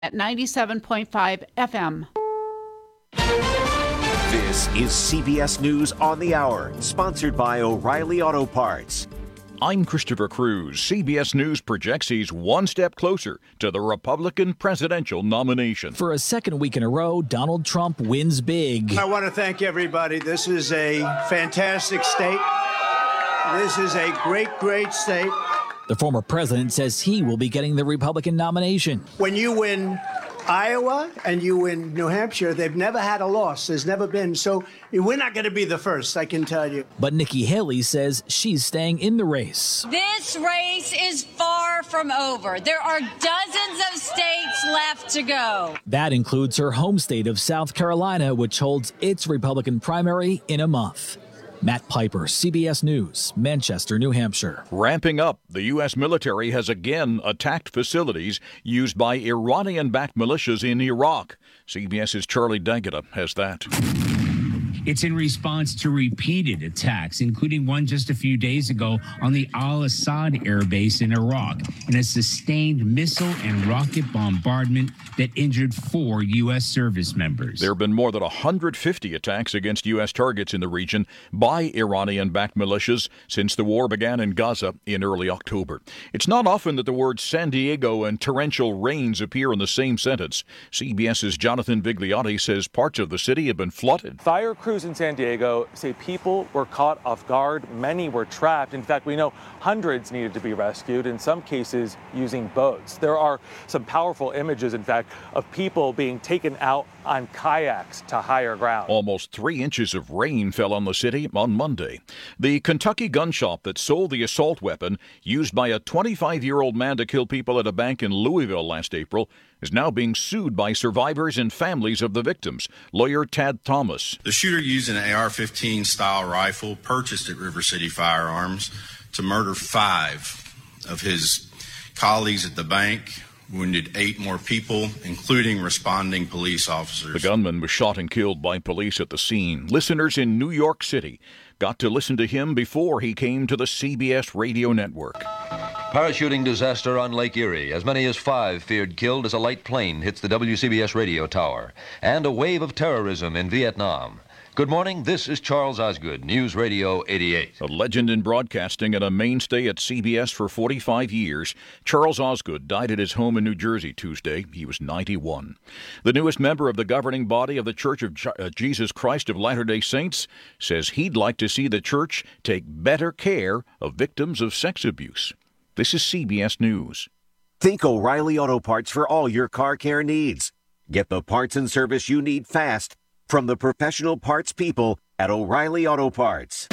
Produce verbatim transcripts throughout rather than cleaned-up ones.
at ninety-seven point five F M. This is C B S News on the Hour, sponsored by O'Reilly Auto Parts. I'm Christopher Cruz. C B S News projects he's one step closer to the Republican presidential nomination. For a second week in a row, Donald Trump wins big. I want to thank everybody. This is a fantastic state. This is a great, great state. The former president says he will be getting the Republican nomination. When you win Iowa and you win New Hampshire, they've never had a loss. There's never been. So we're not going to be the first, I can tell you. But Nikki Haley says she's staying in the race. This race is far from over. There are dozens of states left to go. That includes her home state of South Carolina, which holds its Republican primary in a month. Matt Piper, C B S News, Manchester, New Hampshire. Ramping up, the U S military has again attacked facilities used by Iranian-backed militias in Iraq. CBS's Charlie D'Agata has that. It's in response to repeated attacks, including one just a few days ago on the Al-Assad air base in Iraq, in a sustained missile and rocket bombardment that injured four U S service members. There have been more than one hundred fifty attacks against U S targets in the region by Iranian-backed militias since the war began in Gaza in early October. It's not often that the words San Diego and torrential rains appear in the same sentence. CBS's Jonathan Vigliotti says parts of the city have been flooded. Fire crews in San Diego say people were caught off guard. Many were trapped. In fact, we know hundreds needed to be rescued, in some cases using boats. There are some powerful images, in fact, of people being taken out on kayaks to higher ground. Almost three inches of rain fell on the city on Monday. The Kentucky gun shop that sold the assault weapon used by a twenty-five-year-old man to kill people at a bank in Louisville last April is now being sued by survivors and families of the victims. Lawyer Tad Thomas. The shooter used an A R fifteen style rifle purchased at River City Firearms to murder five of his colleagues at the bank, wounded eight more people, including responding police officers. The gunman was shot and killed by police at the scene. Listeners in New York City got to listen to him before he came to the C B S radio network. Parachuting disaster on Lake Erie. As many as five feared killed as a light plane hits the W C B S radio tower. And a wave of terrorism in Vietnam. Good morning, this is Charles Osgood, News Radio eighty-eight. A legend in broadcasting and a mainstay at C B S for forty-five years, Charles Osgood died at his home in New Jersey Tuesday. He was ninety-one. The newest member of the governing body of the Church of Jesus Christ of Latter-day Saints says he'd like to see the church take better care of victims of sex abuse. This is C B S News. Think O'Reilly Auto Parts for all your car care needs. Get the parts and service you need fast from the professional parts people at O'Reilly Auto Parts.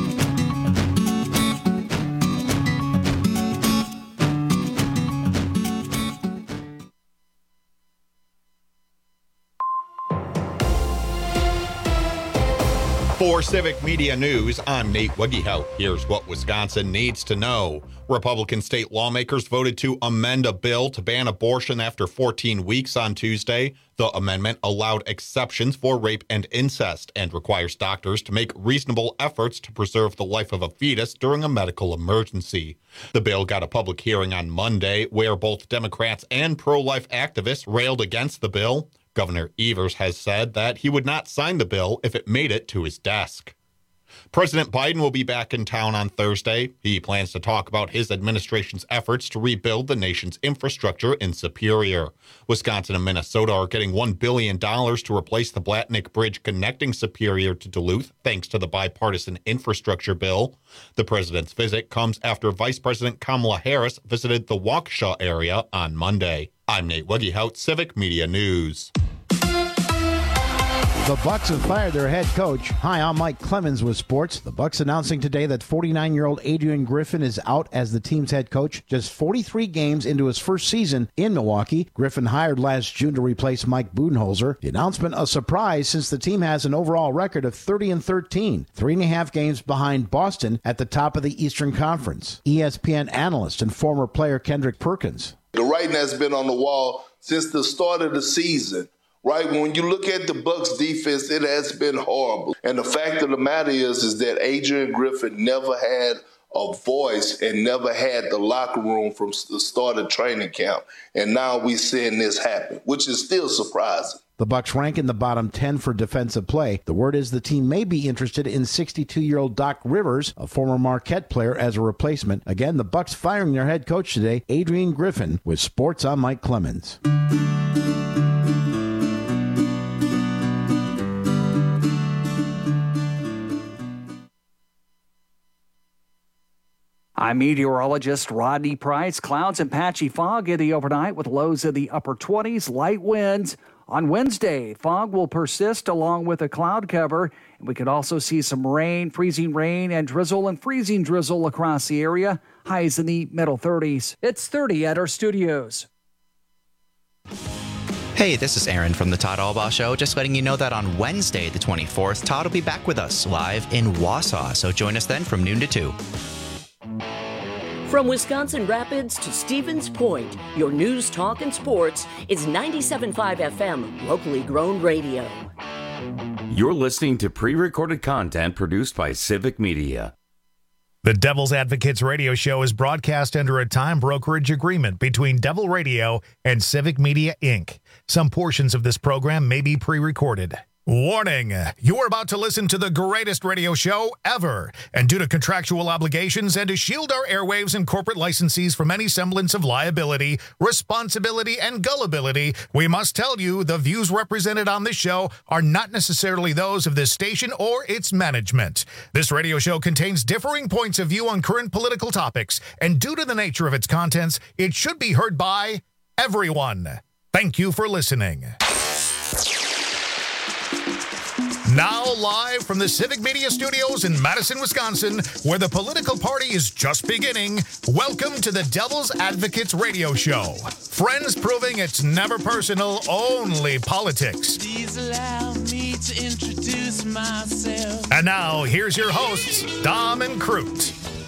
For Civic Media News, I'm Nate Wiggyhout. Here's what Wisconsin needs to know. Republican state lawmakers voted to amend a bill to ban abortion after fourteen weeks on Tuesday. The amendment allowed exceptions for rape and incest and requires doctors to make reasonable efforts to preserve the life of a fetus during a medical emergency. The bill got a public hearing on Monday, where both Democrats and pro-life activists railed against the bill. Governor Evers has said that he would not sign the bill if it made it to his desk. President Biden will be back in town on Thursday. He plans to talk about his administration's efforts to rebuild the nation's infrastructure in Superior. Wisconsin and Minnesota are getting one billion dollars to replace the Blatnick Bridge connecting Superior to Duluth, thanks to the bipartisan infrastructure bill. The president's visit comes after Vice President Kamala Harris visited the Waukesha area on Monday. I'm Nate Wiggyhout, Civic Media News. The Bucs have fired their head coach. Hi, I'm Mike Clemens with sports. The Bucs announcing today that forty-nine-year-old Adrian Griffin is out as the team's head coach just forty-three games into his first season in Milwaukee. Griffin hired last June to replace Mike Budenholzer. The announcement a surprise since the team has an overall record of thirty and thirteen, three and a half games behind Boston at the top of the Eastern Conference. E S P N analyst and former player Kendrick Perkins. The writing has been on the wall since the start of the season. Right, when you look at the Bucs defense, it has been horrible. And the fact of the matter is, is that Adrian Griffin never had a voice and never had the locker room from the start of training camp. And now we're seeing this happen, which is still surprising. The Bucs rank in the bottom ten for defensive play. The word is the team may be interested in sixty-two-year-old Doc Rivers, a former Marquette player, as a replacement. Again, the Bucs firing their head coach today, Adrian Griffin. With sports, I'm Mike Clemens. I'm meteorologist Rodney Price. Clouds and patchy fog in the overnight with lows in the upper twenties, light winds. On Wednesday, fog will persist along with a cloud cover, and we could also see some rain, freezing rain, and drizzle and freezing drizzle across the area. Highs in the middle thirties. It's thirty at our studios. Hey, this is Aaron from the Todd Albaugh Show. Just letting you know that on Wednesday, the twenty-fourth, Todd will be back with us live in Wausau. So join us then from noon to two. From Wisconsin Rapids to Stevens Point, your news, talk, and sports is ninety-seven point five F M, locally grown radio. You're listening to pre-recorded content produced by Civic Media. The Devil's Advocates radio show is broadcast under a time brokerage agreement between Devil Radio and Civic Media, Incorporated. Some portions of this program may be pre-recorded. Warning, you're about to listen to the greatest radio show ever. And due to contractual obligations and to shield our airwaves and corporate licensees from any semblance of liability, responsibility, and gullibility, we must tell you the views represented on this show are not necessarily those of this station or its management. This radio show contains differing points of view on current political topics, and due to the nature of its contents, it should be heard by everyone. Thank you for listening. Now live from the Civic Media Studios in Madison, Wisconsin, where the political party is just beginning, welcome to the Devil's Advocates radio show. Friends proving it's never personal, only politics. Please allow me to introduce myself. And now, here's your hosts, Dom and Crute.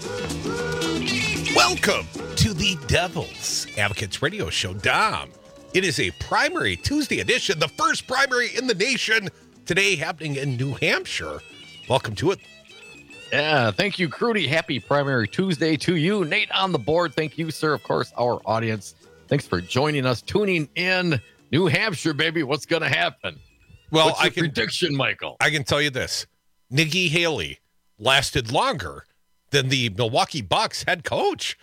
Welcome to the Devil's Advocates radio show, Dom. It is a primary Tuesday edition, the first primary in the nation. Today happening in New Hampshire. Welcome to it. Yeah, thank you, Crudy. Happy Primary Tuesday to you. Nate on the board. Thank you, sir. Of course, our audience. Thanks for joining us, tuning in. New Hampshire, baby. What's going to happen? Well, What's I your can, prediction, Michael? I can tell you this. Nikki Haley lasted longer than the Milwaukee Bucks head coach.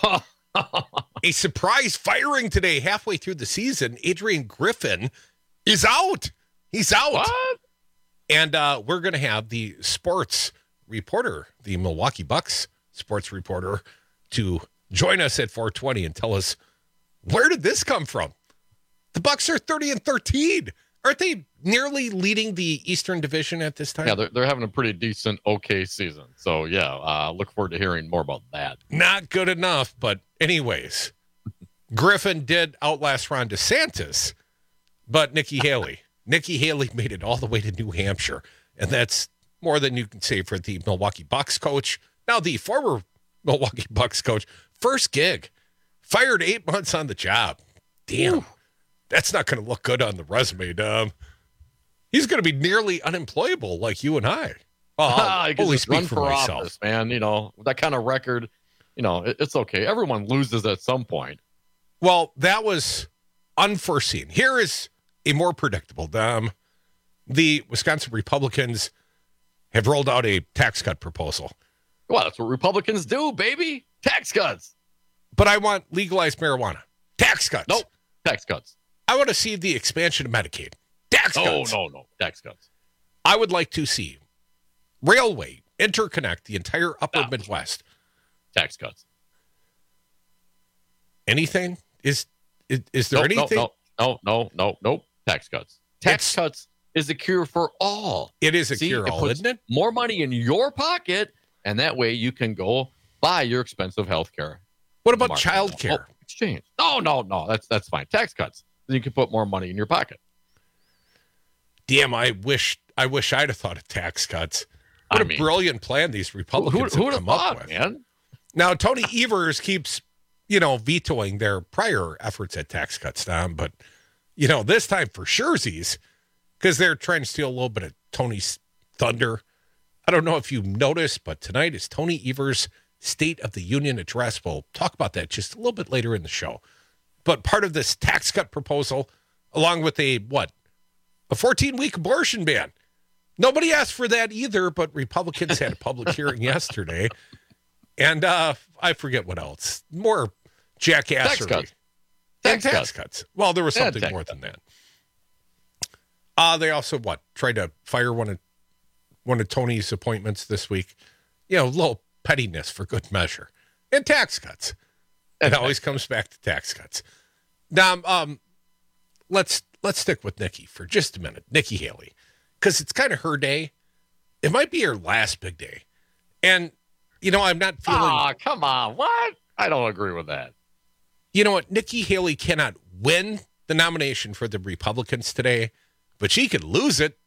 A surprise firing today halfway through the season. Adrian Griffin is out. He's out. What? And uh, we're going to have the sports reporter, the Milwaukee Bucks sports reporter, to join us at four twenty and tell us, where did this come from? The Bucks are thirty and thirteen. Aren't they nearly leading the Eastern Division at this time? Yeah, they're, they're having a pretty decent, okay season. So, yeah, uh, look forward to hearing more about that. Not good enough, but anyways, Griffin did outlast Ron DeSantis, but Nikki Haley. Nikki Haley made it all the way to New Hampshire, and that's more than you can say for the Milwaukee Bucks coach. Now, the former Milwaukee Bucks coach, first gig, fired eight months on the job. Damn, that's not going to look good on the resume, Dom. He's going to be nearly unemployable like you and I. Well, I'll only speak run for, for myself. office, man. You know, with that kind of record, you know, it, it's okay. Everyone loses at some point. Well, that was unforeseen. Here is a more predictable, Dom. The Wisconsin Republicans have rolled out a tax cut proposal. Well, that's what Republicans do, baby. Tax cuts. But I want legalized marijuana. Tax cuts. Nope. Tax cuts. I want to see the expansion of Medicaid. Tax cuts. No, no, no. Tax cuts. I would like to see railway interconnect the entire upper no. Midwest. Tax cuts. Anything? Is is, is there nope, anything? No, no, no, no, nope. Tax cuts. Tax it's, cuts is the cure for all. It is a See, cure it all, puts isn't it? More money in your pocket, and that way you can go buy your expensive health care. What about child care? Oh, exchange. No, no, no. That's that's fine. Tax cuts. Then you can put more money in your pocket. Damn, I wish I wish I'd have thought of tax cuts. What I a mean, brilliant plan these Republicans who, who, have come thought, up with. Man? Now, Tony Evers keeps, you know, vetoing their prior efforts at tax cuts, Tom, but you know, this time for surezies, because they're trying to steal a little bit of Tony's thunder. I don't know if you noticed, but tonight is Tony Evers' State of the Union address. We'll talk about that just a little bit later in the show. But part of this tax cut proposal, along with a, what, a fourteen-week abortion ban. Nobody asked for that either, but Republicans had a public hearing yesterday. And uh, I forget what else. More jackassery. Tax cuts. Tax, Tax tax cuts. Well, there was Yeah, something tax more cuts. than that. Uh, they also, what, tried to fire one of one of Tony's appointments this week. You know, a little pettiness for good measure. And tax cuts. It always comes back to tax cuts. Now, um, let's let's stick with Nikki for just a minute. Nikki Haley. Because it's kind of her day. It might be her last big day. And, you know, I'm not feeling... Ah, come on. What? I don't agree with that. You know what? Nikki Haley cannot win the nomination for the Republicans today, but she could lose it.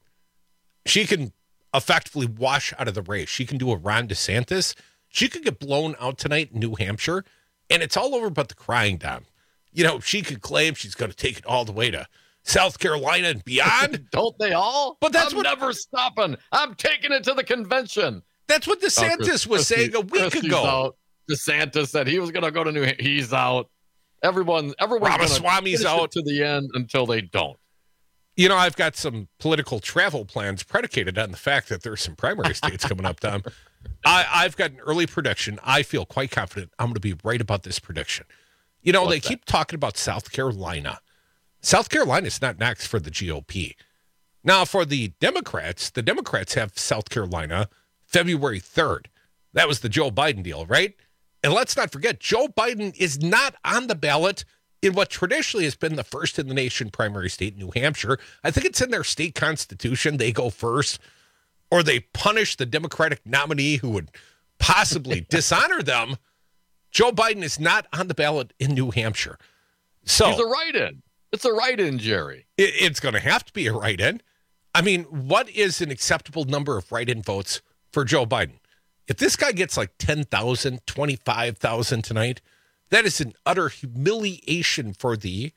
She can effectively wash out of the race. She can do a Ron DeSantis. She could get blown out tonight in New Hampshire, and it's all over but the crying down. You know, she could claim she's going to take it all the way to South Carolina and beyond. Don't they all? But that's I'm what, never stopping. I'm taking it to the convention. That's what DeSantis Oh, Chris- was Christie- saying a week Christie's ago. Out. DeSantis said he was going to go to New Hampshire. He's out. Everyone, everyone's gonna Ramaswamy's finish it out. to the end until they don't. You know, I've got some political travel plans predicated on the fact that there's some primary states coming up, Tom. I, I've got an early prediction. I feel quite confident I'm going to be right about this prediction. You know, What's they that? keep talking about South Carolina. South Carolina is not next for the G O P. Now, for the Democrats, the Democrats have South Carolina February third. That was the Joe Biden deal, right? And let's not forget, Joe Biden is not on the ballot in what traditionally has been the first in the nation primary state, New Hampshire. I think it's in their state constitution. They go first, or they punish the Democratic nominee who would possibly dishonor them. Joe Biden is not on the ballot in New Hampshire. So He's a write-in. It's a write-in, Jerry. it, it's going to have to be a write-in. I mean, what is an acceptable number of write-in votes for Joe Biden? If this guy gets like ten thousand, twenty-five thousand tonight, that is an utter humiliation for the,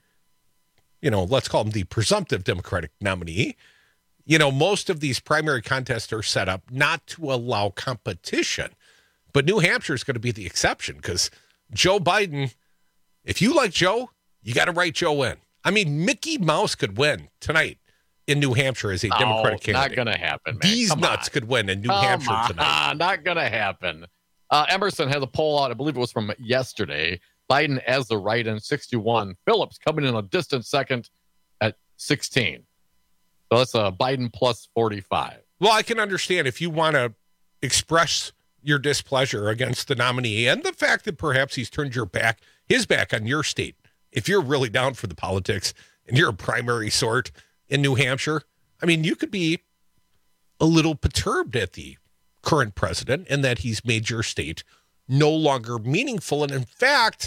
you know, let's call him the presumptive Democratic nominee. You know, most of these primary contests are set up not to allow competition, but New Hampshire is going to be the exception because Joe Biden, if you like Joe, you got to write Joe in. I mean, Mickey Mouse could win tonight in New Hampshire as a No, Democratic candidate. not going to happen, man. These Come nuts on. could win in New Come Hampshire on. tonight. Not going to happen. Uh, Emerson has a poll out, I believe it was from yesterday. Biden as the write-in, sixty-one. Phillips coming in a distant second at sixteen. So that's a Biden plus forty-five. Well, I can understand if you want to express your displeasure against the nominee and the fact that perhaps he's turned your back, his back on your state. If you're really down for the politics and you're a primary sort in New Hampshire, I mean, you could be a little perturbed at the current president and that he's made your state no longer meaningful. And in fact,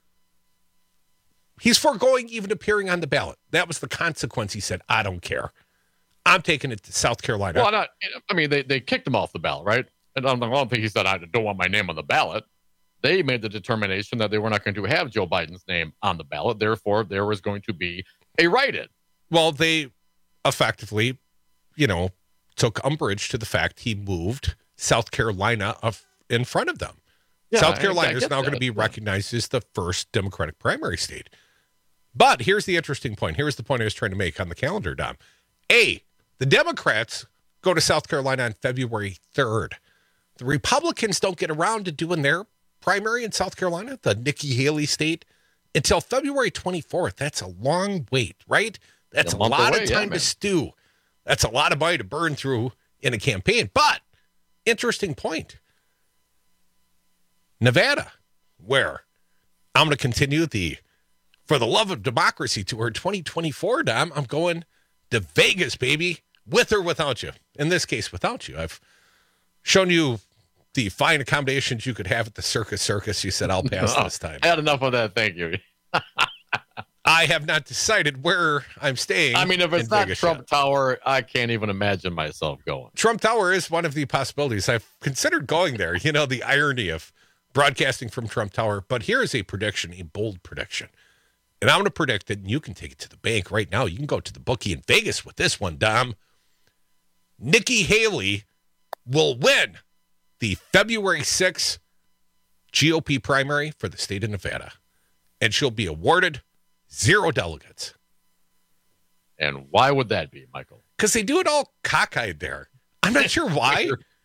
he's foregoing even appearing on the ballot. That was the consequence. He said, I don't care. I'm taking it to South Carolina. Well, not, I mean, they, they kicked him off the ballot, right? And I don't think he said, I don't want my name on the ballot. They made the determination that they were not going to have Joe Biden's name on the ballot. Therefore, there was going to be a write-in. Well, they effectively, you know, took umbrage to the fact he moved South Carolina up in front of them. Yeah, South I- Carolina I is get now going to that, be yeah. recognized as the first Democratic primary state. But here's the interesting point. Here's the point I was trying to make on the calendar, Dom. A, the Democrats go to South Carolina on February third. The Republicans don't get around to doing their primary in South Carolina, the Nikki Haley state, until February twenty-fourth. That's a long wait, right? That's A a, month lot away, of yeah, time man. to stew. That's a lot of money to burn through in a campaign. But interesting point. Nevada, where I'm going to continue the For the Love of Democracy tour twenty twenty-four, Dom. I'm going to Vegas, baby, with or without you. In this case, without you. I've shown you the fine accommodations you could have at the Circus Circus. You said I'll pass No, this time. I had enough of that. Thank you. I have not decided where I'm staying. I mean, if it's in not Vegas Trump yet. Tower, I can't even imagine myself going. Trump Tower is one of the possibilities. I've considered going there. You know, the irony of broadcasting from Trump Tower. But here is a prediction, a bold prediction. And I'm going to predict it, and you can take it to the bank right now. You can go to the bookie in Vegas with this one, Dom. Nikki Haley will win the February sixth G O P primary for the state of Nevada. And she'll be awarded zero delegates. And why would that be, Michael? Because they do it all cockeyed there. I'm not sure why.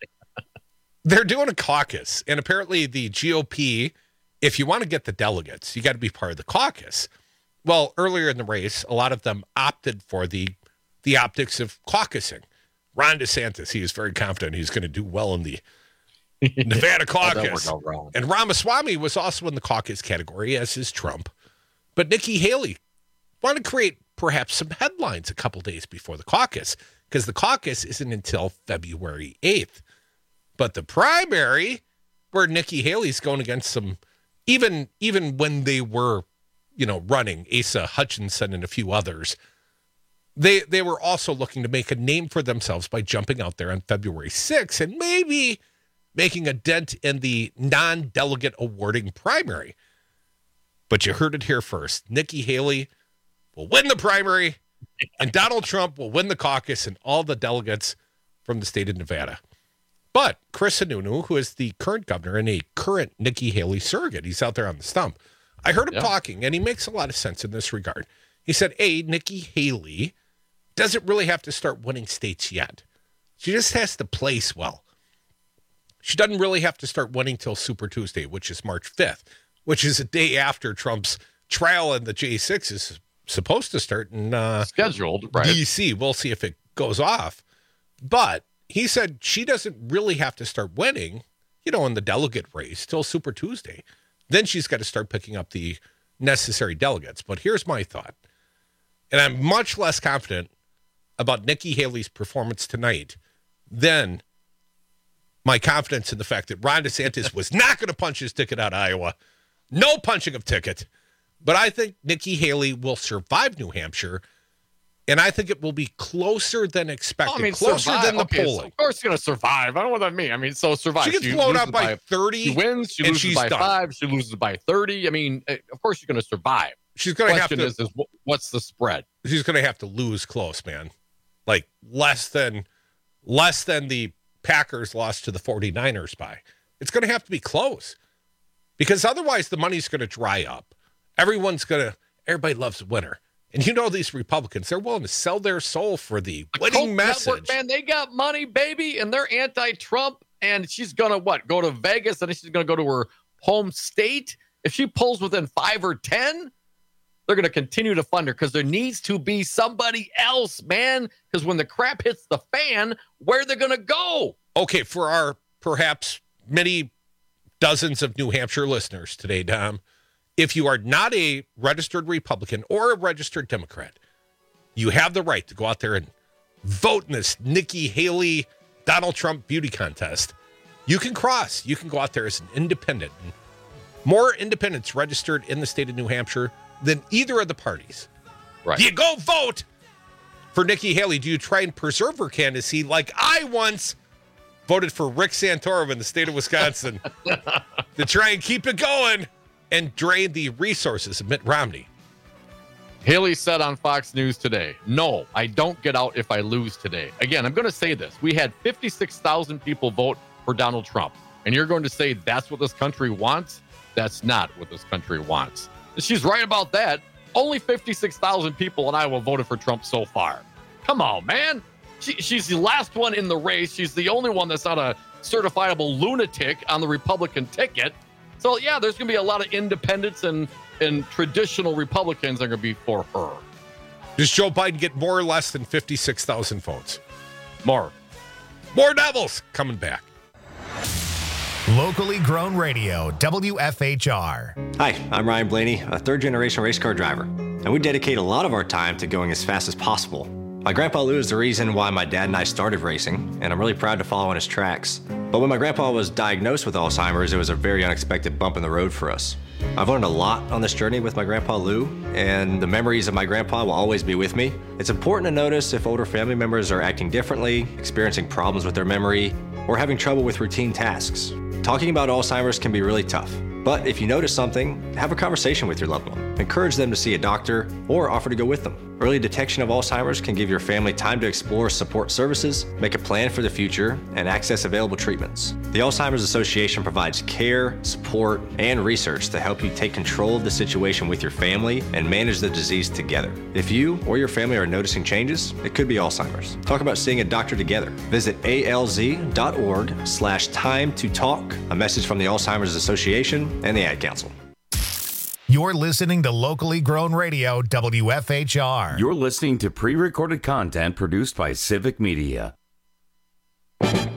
They're doing a caucus. And apparently the G O P, if you want to get the delegates, you got to be part of the caucus. Well, earlier in the race, a lot of them opted for the the optics of caucusing. Ron DeSantis, he is very confident he's going to do well in the Nevada caucus. Oh, and Ramaswamy was also in the caucus category, as is Trump. But Nikki Haley wanted to create perhaps some headlines a couple days before the caucus, because the caucus isn't until February eighth. But the primary, where Nikki Haley's going against some, even even when they were, you know, running, Asa Hutchinson and a few others, they they were also looking to make a name for themselves by jumping out there on February sixth and maybe making a dent in the non-delegate awarding primary. But you heard it here first. Nikki Haley will win the primary, and Donald Trump will win the caucus and all the delegates from the state of Nevada. But Chris Sununu, who is the current governor and a current Nikki Haley surrogate, he's out there on the stump. I heard him Yeah. talking, and he makes a lot of sense in this regard. He said, A, Nikki Haley doesn't really have to start winning states yet. She just has to place well. She doesn't really have to start winning till Super Tuesday, which is March fifth, which is a day after Trump's trial in the J six is supposed to start in uh, scheduled, right? D C. We'll see if it goes off. But he said she doesn't really have to start winning, you know, in the delegate race till Super Tuesday. Then she's got to start picking up the necessary delegates. But here's my thought. And I'm much less confident about Nikki Haley's performance tonight than my confidence in the fact that Ron DeSantis was not going to punch his ticket out of Iowa. No punching of ticket. But I think Nikki Haley will survive New Hampshire, and I think it will be closer than expected. I mean, closer survive. than the Okay, so polling. of course, she's going to survive. I don't know what that means. I mean, so survive. She gets blown out by thirty. She wins. She and loses she's by done. five. She loses by thirty. I mean, eh, of course, she's going to survive. She's going to have Question to. is, is wh- what's the spread? She's going to have to lose close, man. Like less than, less than the Packers lost to the forty-niners by. It's going to have to be close, because otherwise the money's going to dry up. Everyone's going to. Everybody loves a winner. And you know these Republicans, they're willing to sell their soul for the winning Coke message. Network, man, they got money, baby, and they're anti-Trump. And she's gonna what? Go to Vegas, and then she's gonna go to her home state. If she pulls within five or ten, they're gonna continue to fund her, because there needs to be somebody else, man. Because when the crap hits the fan, where they're gonna go? Okay, for our perhaps many dozens of New Hampshire listeners today, Dom, if you are not a registered Republican or a registered Democrat, you have the right to go out there and vote in this Nikki Haley, Donald Trump beauty contest. You can cross. You can go out there as an independent. More independents registered in the state of New Hampshire than either of the parties. Right. Do you go vote for Nikki Haley? Do you try and preserve her candidacy like I once voted for Rick Santorum in the state of Wisconsin to try and keep it going and drain the resources of Mitt Romney? Haley said on Fox News today, no, I don't get out if I lose today. Again, I'm going to say this. We had fifty-six thousand people vote for Donald Trump. And you're going to say that's what this country wants? That's not what this country wants. And she's right about that. Only fifty-six thousand people in Iowa voted for Trump so far. Come on, man. She, she's the last one in the race. She's the only one that's not a certifiable lunatic on the Republican ticket. So, yeah, there's going to be a lot of independents and, and traditional Republicans that are going to be for her. Does Joe Biden get more or less than fifty-six thousand votes? More. More Devils coming back. Locally grown radio, W F H R. Hi, I'm Ryan Blaney, a third-generation race car driver, and we dedicate a lot of our time to going as fast as possible. My grandpa Lou is the reason why my dad and I started racing, and I'm really proud to follow in his tracks. But when my grandpa was diagnosed with Alzheimer's, it was a very unexpected bump in the road for us. I've learned a lot on this journey with my grandpa Lou, and the memories of my grandpa will always be with me. It's important to notice if older family members are acting differently, experiencing problems with their memory, or having trouble with routine tasks. Talking about Alzheimer's can be really tough, but if you notice something, have a conversation with your loved one. encourage them to see a doctor or offer to go with them. Early detection of Alzheimer's can give your family time to explore support services, make a plan for the future, and access available treatments. The Alzheimer's Association provides care, support, and research to help you take control of the situation with your family and manage the disease together. If you or your family are noticing changes, it could be Alzheimer's. Talk about seeing a doctor together. Visit A L Z dot org slash time to talk. A message from the Alzheimer's Association and the Ad Council. You're listening to locally grown radio, W F H R. You're listening to pre-recorded content produced by Civic Media. The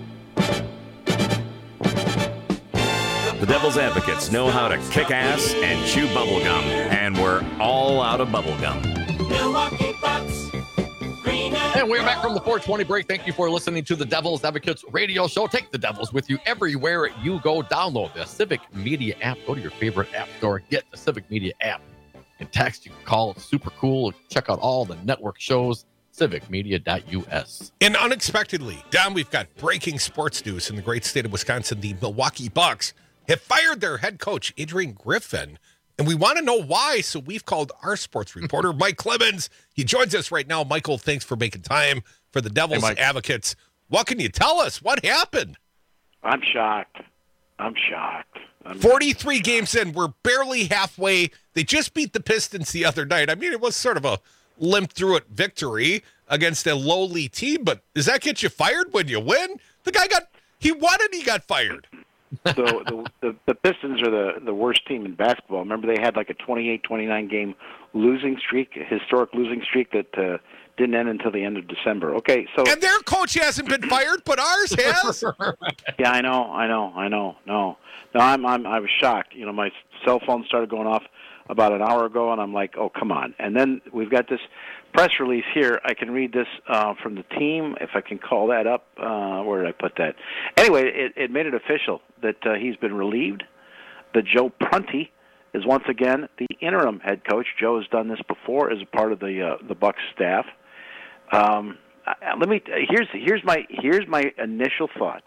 Devil's Advocates know how to kick ass and chew bubblegum, and we're all out of bubblegum. Milwaukee Bucks. And we're back from the four twenty break. Thank you for listening to the Devil's Advocates radio show. Take the Devils with you everywhere you go. Download the Civic Media app. Go to your favorite app store. Get the Civic Media app. You can text, you can call. It's super cool. Check out all the network shows. civic media dot U S. And unexpectedly, Don, we've got breaking sports news in the great state of Wisconsin. The Milwaukee Bucks have fired their head coach, Adrian Griffin. And we want to know why, so we've called our sports reporter, Mike Clemens. He joins us right now. Michael, thanks for making time for the Devil's Hey, Advocates. What can you tell us? What happened? I'm shocked. I'm shocked. I'm forty-three games in. We're barely halfway. They just beat the Pistons the other night. I mean, it was sort of a limp-through-it victory against a lowly team, but does that get you fired when you win? The guy got, he won and he got fired. So the, the the Pistons are the the worst team in basketball. Remember, they had like a twenty-eight twenty-nine game losing streak, a historic losing streak that uh, didn't end until the end of December. Okay, so and their coach hasn't been fired, but ours has. Yeah, I know, I know, I know. No, no, I'm I'm I was shocked. You know, my cell phone started going off about an hour ago, and I'm like, oh, come on. And then we've got this press release here. I can read this uh, from the team, if I can call that up. Uh, where did I put that? Anyway, it, it made it official that uh, he's been relieved, that Joe Prunty is once again the interim head coach. Joe has done this before as a part of the uh, the Bucs staff. Um, let me here's here's my here's my initial thought.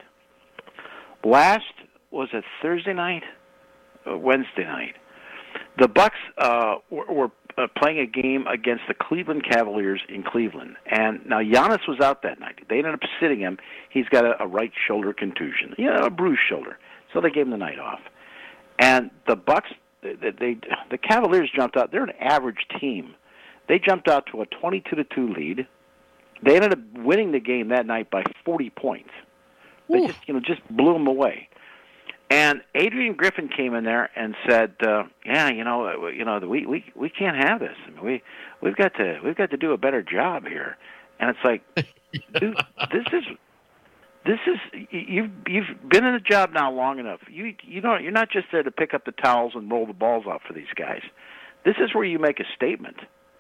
Last was it Thursday night, uh, Wednesday night. The Bucs uh, were, were uh, playing a game against the Cleveland Cavaliers in Cleveland, and now Giannis was out that night. They ended up sitting him. He's got a, a right shoulder contusion, you know, a bruised shoulder. So they gave him the night off. And the Bucs, they, they the Cavaliers jumped out. They're an average team. They jumped out to a twenty-two to two lead. They ended up winning the game that night by forty points. They Ooh. just, you know, just blew them away. And Adrian Griffin came in there and said, uh, "Yeah, you know, you know, we we we can't have this. I mean, we we've got to we've got to do a better job here." And it's like, dude, this is this is you've you've been in the job now long enough. You you know, you're not just there to pick up the towels and roll the balls out for these guys. This is where you make a statement.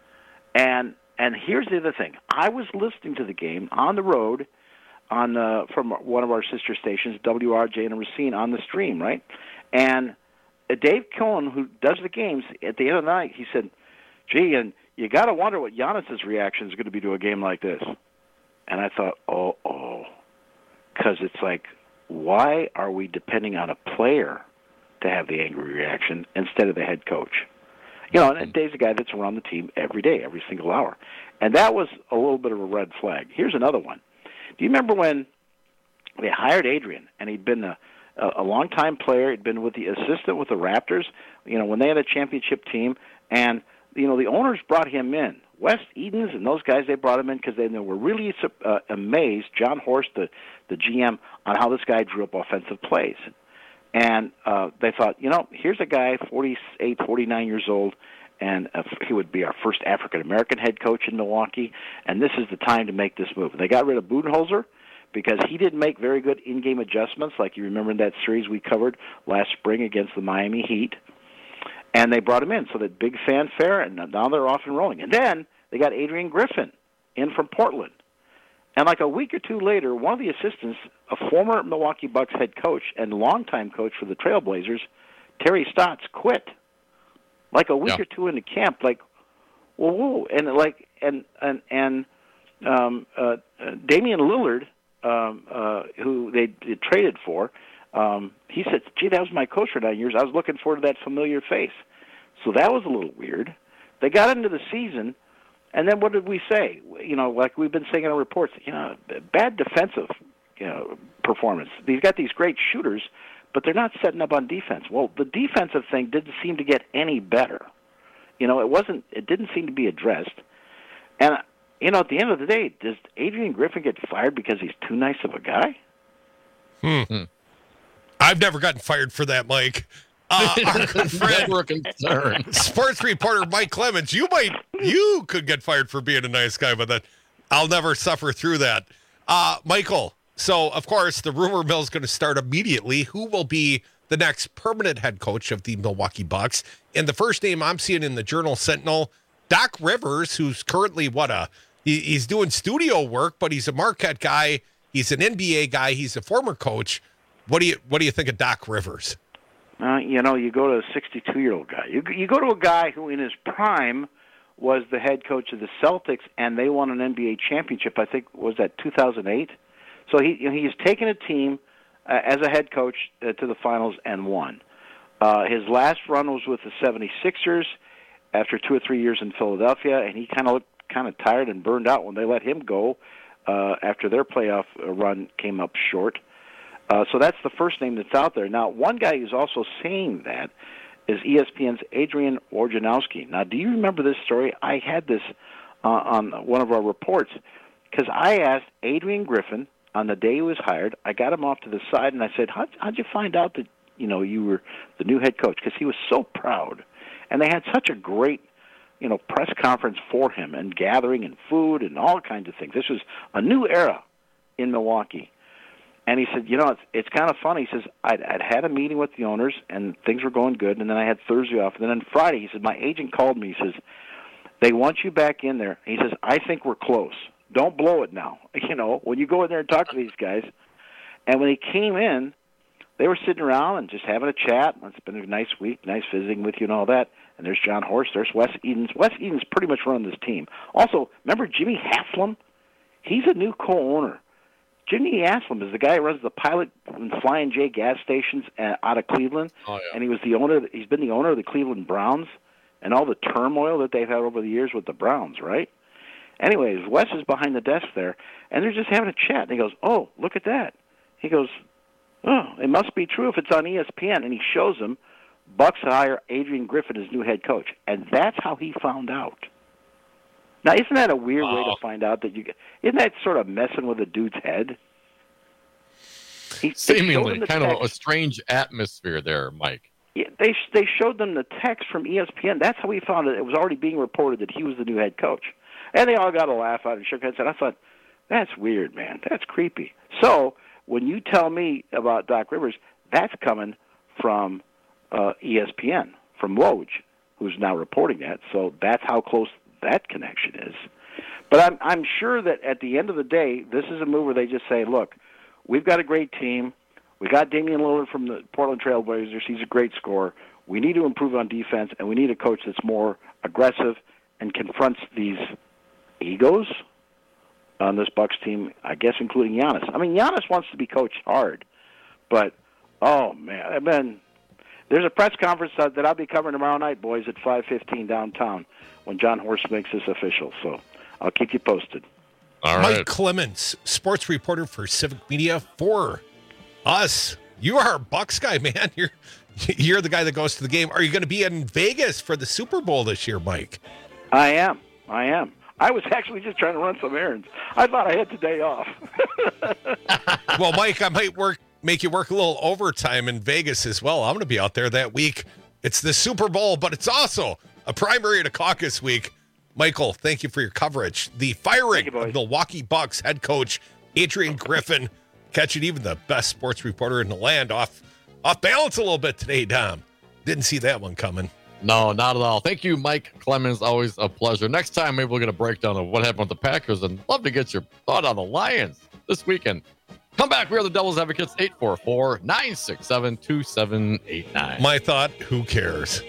And and here's the other thing. I was listening to the game on the road. On uh, from one of our sister stations, W R J and Racine, on the stream, right? And uh, Dave Cohen, who does the games, at the end of the night, he said, "Gee, and you got to wonder what Giannis's reaction is going to be to a game like this." And I thought, "Oh, oh," because it's like, why are we depending on a player to have the angry reaction instead of the head coach? You know, and Dave's a guy that's around the team every day, every single hour, and that was a little bit of a red flag. Here's another one. Do you remember when they hired Adrian, and he'd been a, a long-time player, he'd been with the assistant with the Raptors, you know, when they had a championship team, and, you know, the owners brought him in. Wes Edens and those guys, they brought him in because they were really uh, amazed, John Horst, the, the G M, on how this guy drew up offensive plays. And uh, they thought, you know, here's a guy, forty-eight, forty-nine years old, and uh, he would be our first African-American head coach in Milwaukee, and this is the time to make this move. They got rid of Budenholzer because he didn't make very good in-game adjustments, like you remember in that series we covered last spring against the Miami Heat, and they brought him in, so that big fanfare, and now they're off and rolling. And then they got Adrian Griffin in from Portland, and like a week or two later, one of the assistants, a former Milwaukee Bucks head coach and longtime coach for the Trailblazers, Terry Stotts, quit. Like a week yeah. or two into camp, like, whoa, whoa, and like, and and and um, uh, uh, Damian Lillard, um, uh, who they, they traded for, um, he said, "Gee, that was my coach for nine years. I was looking forward to that familiar face." So that was a little weird. They got into the season, and then what did we say? You know, like we've been saying in our reports, you know, bad defensive, you know, performance. They've got these great shooters, but they're not setting up on defense. Well, the defensive thing didn't seem to get any better. You know, it wasn't. It didn't seem to be addressed. And you know, at the end of the day, does Adrian Griffin get fired because he's too nice of a guy? Hmm. I've never gotten fired for that, Mike. Uh, our good friend, Never a concern. sports reporter Mike Clemens, you might, you could get fired for being a nice guy, but that I'll never suffer through that. Uh, Michael, so of course the rumor mill is going to start immediately. Who will be the next permanent head coach of the Milwaukee Bucks? And the first name I'm seeing in the Journal Sentinel, Doc Rivers, who's currently what a he, he's doing studio work, but he's a Marquette guy. He's an N B A guy. He's a former coach. What do you what do you think of Doc Rivers? Uh, you know, you go to a sixty-two-year-old guy. You you go to a guy who, in his prime, was the head coach of the Celtics, and they won an N B A championship. I think was that two thousand eight. So he he's taken a team uh, as a head coach uh, to the finals and won. Uh, his last run was with the seventy-sixers after two or three years in Philadelphia, and he kind of looked kind of tired and burned out when they let him go uh, after their playoff run came up short. Uh, so that's the first name that's out there. Now, one guy who's also saying that is E S P N's Adrian Wojnarowski. Now, do you remember this story? I had this uh, on one of our reports because I asked Adrian Griffin on the day he was hired. I got him off to the side, and I said, how'd, how'd you find out that, you know, you were the new head coach? Because he was so proud. And they had such a great, you know, press conference for him and gathering and food and all kinds of things. This was a new era in Milwaukee. And he said, you know, it's it's kind of funny. He says, I'd, I'd had a meeting with the owners, and things were going good, and then I had Thursday off. And then on Friday, he said, my agent called me. He says, they want you back in there. He says, I think we're close. Don't blow it now. You know, when you go in there and talk to these guys. And when he came in, they were sitting around and just having a chat. It's been a nice week, nice visiting with you and all that. And there's John Horst. There's Wes Edens. Wes Edens pretty much running this team. Also, remember Jimmy Haslam? He's a new co-owner. Jimmy Haslam is the guy who runs the Pilot and Flying J gas stations uh, out of Cleveland, oh, yeah. and he was the owner. He's been the owner of the Cleveland Browns, and all the turmoil that they've had over the years with the Browns, right? Anyways, Wes is behind the desk there, and they're just having a chat. And he goes, "Oh, look at that!" He goes, "Oh, it must be true if it's on E S P N." And he shows him Bucks hire Adrian Griffin as new head coach, and that's how he found out. Now, isn't that a weird wow. way to find out that you get? Isn't that sort of messing with a dude's head? He, Seemingly, kind text. of a strange atmosphere there, Mike. Yeah, they they showed them the text from E S P N. That's how we found it. It was already being reported that he was the new head coach, and they all got a laugh out and shook heads. And I thought, that's weird, man. That's creepy. So when you tell me about Doc Rivers, that's coming from uh, E S P N, from Woj, who's now reporting that. So that's how close that connection is. But I'm I'm sure that at the end of the day, this is a move where they just say, look, we've got a great team. We got Damian Lillard from the Portland Trail Blazers. He's a great scorer. We need to improve on defense, and we need a coach that's more aggressive and confronts these egos on this Bucks team, I guess including Giannis. I mean, Giannis wants to be coached hard, but, oh, man, I mean, there's a press conference that, that I'll be covering tomorrow night, boys, at five fifteen downtown when John Horst makes this official. So I'll keep you posted. All right. Mike Clemens, sports reporter for Civic Media for us. You are a Bucks guy, man. You're you're the guy that goes to the game. Are you going to be in Vegas for the Super Bowl this year, Mike? I am. I am. I was actually just trying to run some errands. I thought I had today off. Well, Mike, I might work make you work a little overtime in Vegas as well. I'm going to be out there that week. It's the Super Bowl, but it's also a primary and a caucus week. Michael, thank you for your coverage. The firing you, of Milwaukee Bucks head coach Adrian Griffin, catching even the best sports reporter in the land off off balance a little bit today, Dom. Didn't see that one coming. No, not at all. Thank you, Mike Clemens. Always a pleasure. Next time, maybe we'll get a breakdown of what happened with the Packers, and love to get your thought on the Lions this weekend. Come back. We are the Devil's Advocates, eight four four, nine six seven, two seven eight nine. My thought, who cares?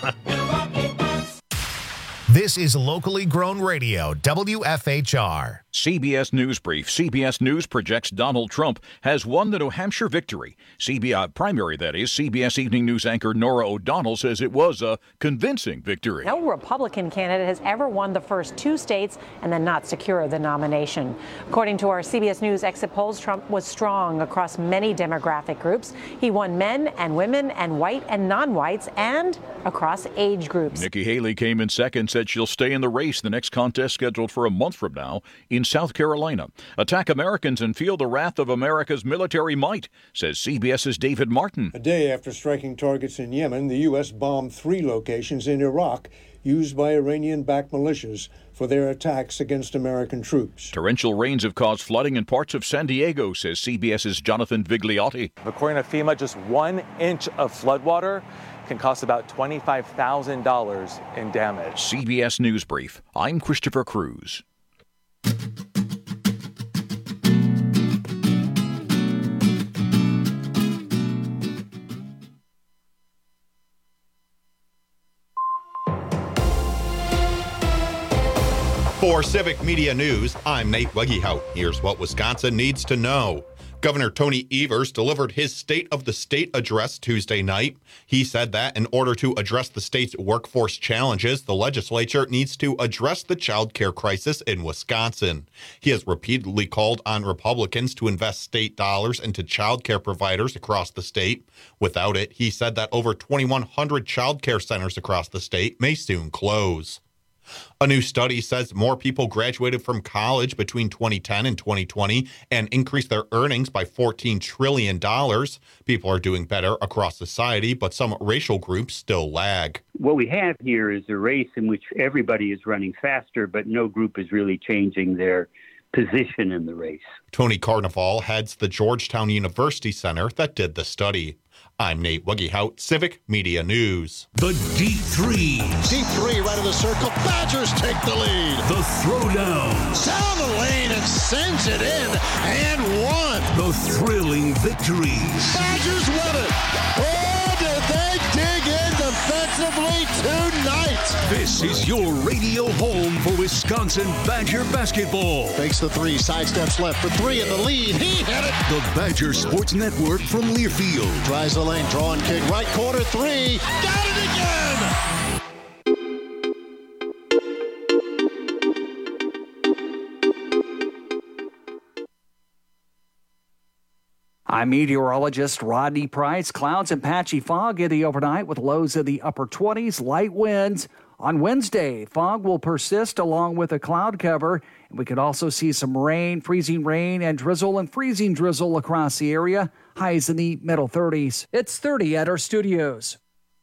This is locally grown radio, W F H R. C B S News Brief. C B S News projects Donald Trump has won the New Hampshire victory. C B S primary, that is. C B S Evening News anchor Norah O'Donnell says it was a convincing victory. No Republican candidate has ever won the first two states and then not secure the nomination. According to our C B S News exit polls, Trump was strong across many demographic groups. He won men and women and white and non-whites and across age groups. Nikki Haley came in second, said she'll stay in the race. The next contest scheduled for a month from now in South Carolina. Attack Americans and feel the wrath of America's military might, says CBS's David Martin. A day after striking targets in Yemen, the U S bombed three locations in Iraq used by Iranian-backed militias for their attacks against American troops. Torrential rains have caused flooding in parts of San Diego, says CBS's Jonathan Vigliotti. According to FEMA, just one inch of floodwater can cost about twenty-five thousand dollars in damage. C B S News Brief. I'm Christopher Cruz. For Civic Media News, I'm Nate Wegehout. Here's what Wisconsin needs to know. Governor Tony Evers delivered his State of the State address Tuesday night. He said that in order to address the state's workforce challenges, the legislature needs to address the child care crisis in Wisconsin. He has repeatedly called on Republicans to invest state dollars into child care providers across the state. Without it, he said that over twenty-one hundred child care centers across the state may soon close. A new study says more people graduated from college between twenty ten and twenty twenty and increased their earnings by fourteen trillion dollars. People are doing better across society, but some racial groups still lag. What we have here is a race in which everybody is running faster, but no group is really changing their position in the race. Tony Carnival heads the Georgetown University Center that did the study. I'm Nate Wegehout, Civic Media News. The deep three. Deep three right of the circle. Badgers take the lead. The throwdown. Down the lane and sends it in and one. The thrilling victories. Badgers win it. Oh, did they dig in defensively tonight? This is your radio home for Wisconsin Badger basketball. Fakes the three, sidesteps left for three in the lead. He hit it. The Badger Sports Network from Learfield. Drives the lane, drawing kick, right corner three. Got it again. I'm meteorologist Rodney Price. Clouds and patchy fog in the overnight with lows in the upper twenties, light winds. On Wednesday, fog will persist along with a cloud cover, and we could also see some rain, freezing rain, and drizzle and freezing drizzle across the area. Highs in the middle thirties. It's thirty at our studios.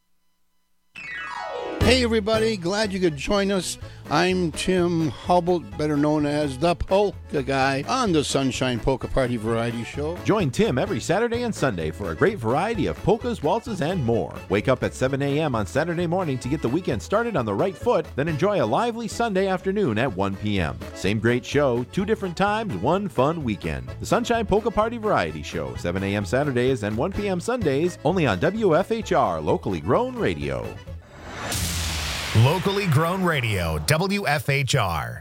Hey everybody, glad you could join us. I'm Tim Hubble, better known as the Polka Guy, on the Sunshine Polka Party Variety Show. Join Tim every Saturday and Sunday for a great variety of polkas, waltzes, and more. Wake up at seven a.m. on Saturday morning to get the weekend started on the right foot, then enjoy a lively Sunday afternoon at one p.m. Same great show, two different times, one fun weekend. The Sunshine Polka Party Variety Show, seven a.m. Saturdays and one p.m. Sundays, only on W F H R, locally grown radio. Locally grown radio, W F H R.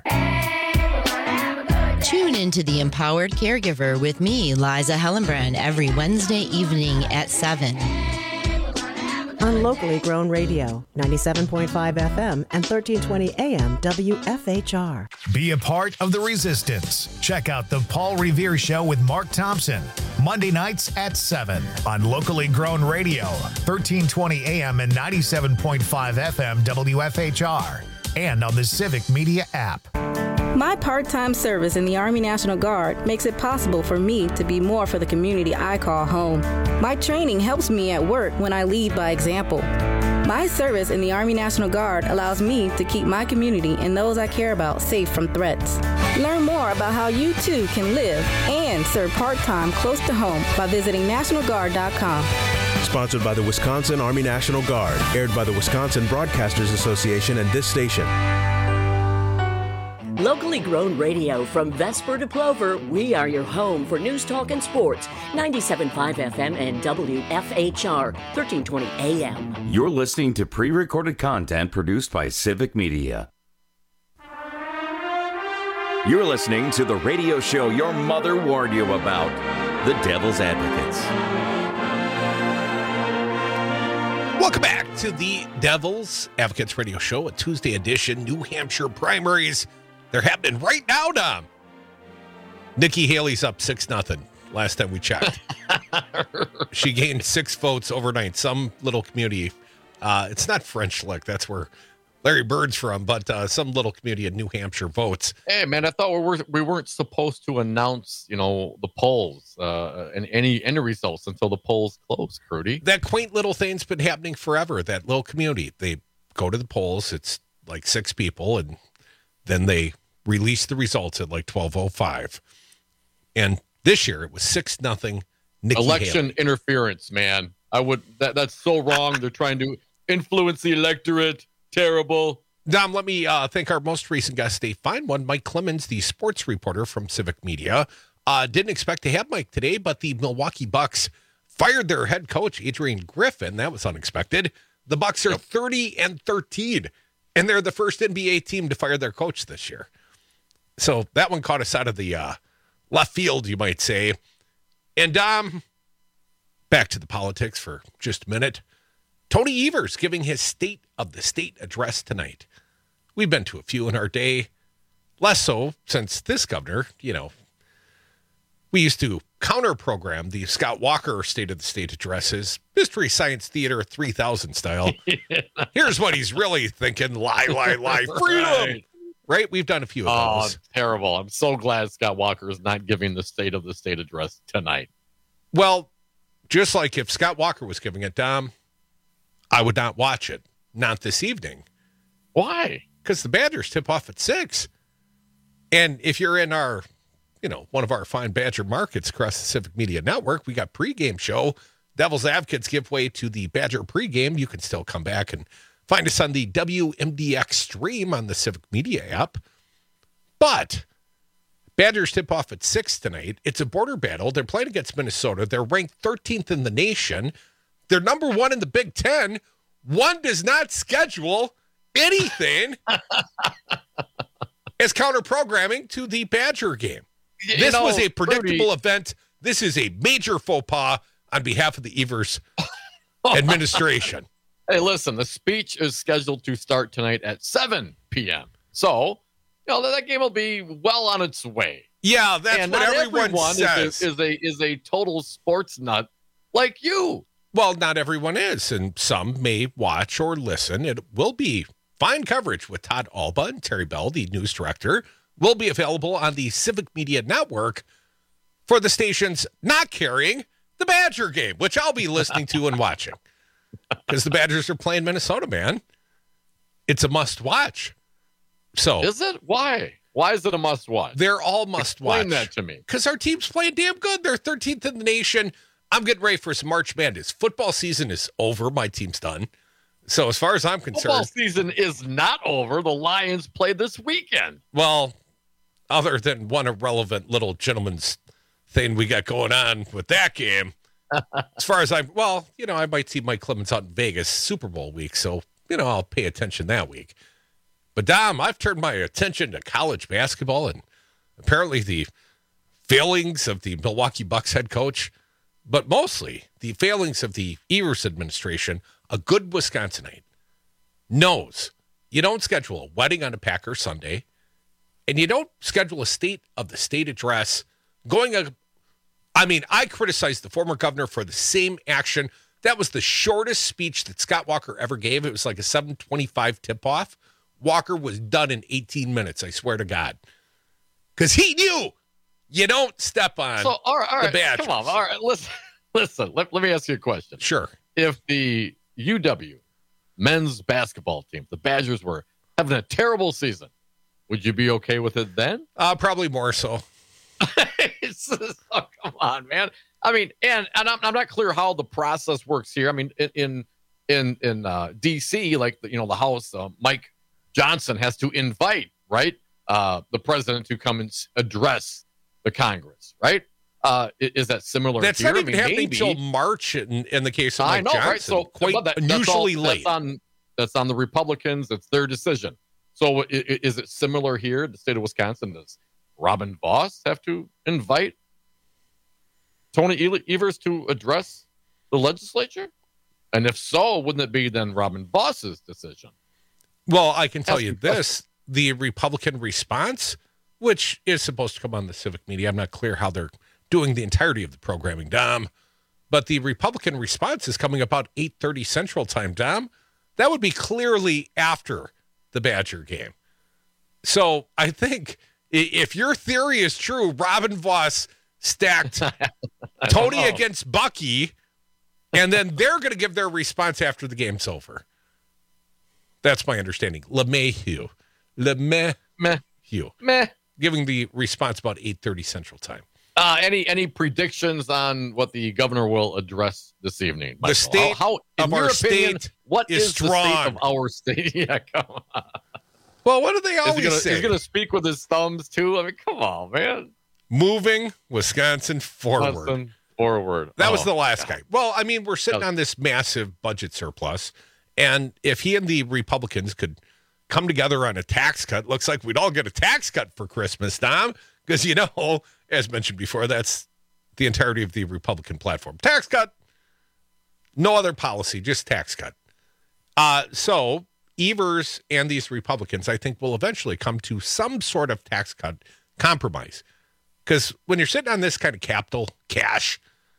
Tune into The Empowered Caregiver with me, Liza Hellenbrand, every Wednesday evening at seven. On Locally Grown Radio, ninety-seven point five F M and thirteen twenty A M W F H R. Be a part of the resistance. Check out The Paul Revere Show with Mark Thompson, Monday nights at seven on Locally Grown Radio, thirteen twenty A M and ninety-seven point five F M W F H R, and on the Civic Media app. My part-time service in the Army National Guard makes it possible for me to be more for the community I call home. My training helps me at work when I lead by example. My service in the Army National Guard allows me to keep my community and those I care about safe from threats. Learn more about how you too can live and serve part-time close to home by visiting national guard dot com. Sponsored by the Wisconsin Army National Guard, aired by the Wisconsin Broadcasters Association and this station. Locally grown radio from Vesper to Plover, we are your home for news, talk, and sports. ninety-seven point five F M and W F H R, thirteen twenty A M. You're listening to pre-recorded content produced by Civic Media. You're listening to the radio show your mother warned you about, The Devil's Advocates. Welcome back to the Devil's Advocates radio show, a Tuesday edition, New Hampshire primaries. They're happening right now, Dom. Nikki Haley's up six nothing. Last time we checked. She gained six votes overnight. Some little community. Uh, it's not French Lick. That's where Larry Bird's from, but uh, some little community in New Hampshire votes. Hey, man, I thought we, were, we weren't supposed to announce, you know, the polls uh, and any, any results until the polls close, Crudy. That quaint little thing's been happening forever, that little community. They go to the polls. It's like six people, and then they release the results at like twelve oh five. And this year, it was six nothing. Election Haley. interference, man. I would. That, that's so wrong. They're trying to influence the electorate. Terrible. Dom, let me uh, thank our most recent guest, Dave Fine One, Mike Clemens, the sports reporter from Civic Media. Uh, didn't expect to have Mike today, but the Milwaukee Bucks fired their head coach, Adrian Griffin. That was unexpected. The Bucks are yep. thirty and thirteen, and they're the first N B A team to fire their coach this year. So that one caught us out of the uh, left field, you might say. And Dom, back to the politics for just a minute. Tony Evers giving his State of the State address tonight. We've been to a few in our day. Less so since this governor, you know, we used to counter-program the Scott Walker State of the State addresses, Mystery Science Theater three thousand style. yeah. Here's what he's really thinking. Lie, lie, lie. Freedom! Right. right? We've done a few of oh, those. Terrible. I'm so glad Scott Walker is not giving the State of the State address tonight. Well, just like if Scott Walker was giving it, Dom, I would not watch it. Not this evening. Why? Because the Badgers tip off at six. And if you're in our, you know, one of our fine Badger markets across the Civic Media Network, we got pregame show. Devil's Advocates give way to the Badger pregame. You can still come back and find us on the W M D X stream on the Civic Media app. But Badgers tip off at six tonight. It's a border battle. They're playing against Minnesota. They're ranked thirteenth in the nation. They're number one in the Big Ten. One does not schedule anything as counter-programming to the Badger game. You this know, was a predictable Rudy, event. This is a major faux pas on behalf of the Evers administration. Hey, listen, the speech is scheduled to start tonight at seven p.m. So, you know, that game will be well on its way. Yeah, that's and what everyone, everyone says. Is a, is a is a total sports nut like you. Well, not everyone is, and some may watch or listen. It will be fine coverage with Todd Alba and Terry Bell, the news director, will be available on the Civic Media Network for the stations not carrying the Badger game, which I'll be listening to and watching. Because the Badgers are playing Minnesota, man. It's a must-watch. So is it? Why? Why is it a must-watch? They're all must-watch. Explain that to me. Because our team's playing damn good. They're thirteenth in the nation. I'm getting ready for some March Madness. Football season is over. My team's done. So as far as I'm concerned. Football season is not over. The Lions play this weekend. Well, other than one irrelevant little gentleman's thing we got going on with that game, as far as I'm, well, you know, I might see Mike Clemens out in Vegas Super Bowl week. So, you know, I'll pay attention that week. But, Dom, I've turned my attention to college basketball, and apparently the failings of the Milwaukee Bucks head coach, but mostly the failings of the Evers administration. A good Wisconsinite knows you don't schedule a wedding on a Packer Sunday, and you don't schedule a State of the State address going a I mean, I criticized the former governor for the same action. That was the shortest speech that Scott Walker ever gave. It was like a seven twenty-five tip-off. Walker was done in eighteen minutes, I swear to God. Because he knew you don't step on so, all right, all right, the Badgers. Come on, all right, listen. Listen, let, let me ask you a question. Sure. If the U W men's basketball team, the Badgers, were having a terrible season, would you be okay with it then? Uh, probably more so. Oh, come on, man. I mean, and and I'm, I'm not clear how the process works here. I mean, in in in uh, D C, like you know, the House, uh, Mike Johnson has to invite right uh, the president to come and address the Congress, right? Uh, is that similar? That's here? not even I mean, happening until March in, in the case of Mike I know, Johnson. Right? So quite that, unusually that's all, late. That's on, that's on the Republicans. It's their decision. So is, is it similar here? The state of Wisconsin does Robin Voss have to invite Tony Evers to address the legislature? And if so, wouldn't it be then Robin Voss's decision? Well, I can tell you this, the Republican response, which is supposed to come on the civic media, I'm not clear how they're doing the entirety of the programming, Dom, but the Republican response is coming about eight thirty Central Time, Dom. That would be clearly after the Badger game. So I think if your theory is true, Robin Voss stacked Tony know. against Bucky, and then they're going to give their response after the game's over. That's my understanding. LeMahieu. LeMahieu. Meh. Giving the response about eight thirty Central Time. Uh, any any predictions on what the governor will address this evening, Michael? The state how, how, of our opinion, state what is is strong. the state of our state? Yeah, come on. Well, what do they always is he gonna, say? He's going to speak with his thumbs, too? I mean, come on, man. Moving Wisconsin forward. Wisconsin forward. That oh, was the last God. guy. Well, I mean, we're sitting was- on this massive budget surplus, and if he and the Republicans could come together on a tax cut, looks like we'd all get a tax cut for Christmas, Tom, because, you know, as mentioned before, that's the entirety of the Republican platform. Tax cut, no other policy, just tax cut. Uh, so Evers and these Republicans, I think, will eventually come to some sort of tax cut compromise. Because when you're sitting on this kind of capital cash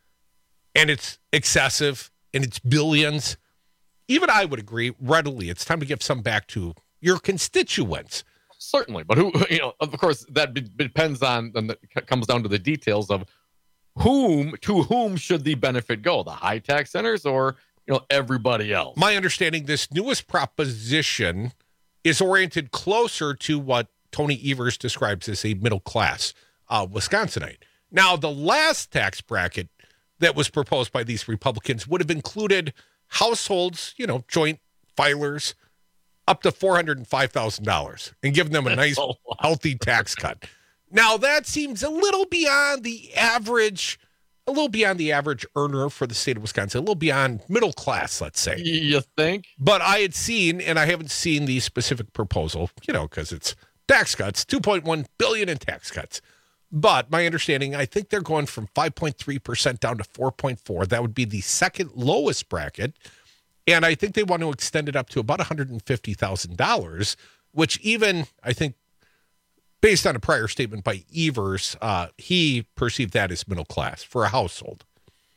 and it's excessive and it's billions, even I would agree readily it's time to give some back to your constituents. Certainly. But who, you know, of course, that be, depends on, and that comes down to the details of whom, to whom should the benefit go? The high tax centers or, you know, everybody else? My understanding, this newest proposition is oriented closer to what Tony Evers describes as a middle class uh, Wisconsinite. Now, the last tax bracket that was proposed by these Republicans would have included households, you know, joint filers, up to four hundred five thousand dollars and giving them a nice, healthy tax cut. Now, that seems a little beyond the average, a little beyond the average earner for the state of Wisconsin, a little beyond middle class, let's say. You think? But I had seen, and I haven't seen the specific proposal, you know, because it's tax cuts, two point one billion dollars in tax cuts. But my understanding, I think they're going from five point three percent down to four point four. That would be the second lowest bracket. And I think they want to extend it up to about one hundred fifty thousand dollars, which even, I think, based on a prior statement by Evers, uh, he perceived that as middle class for a household.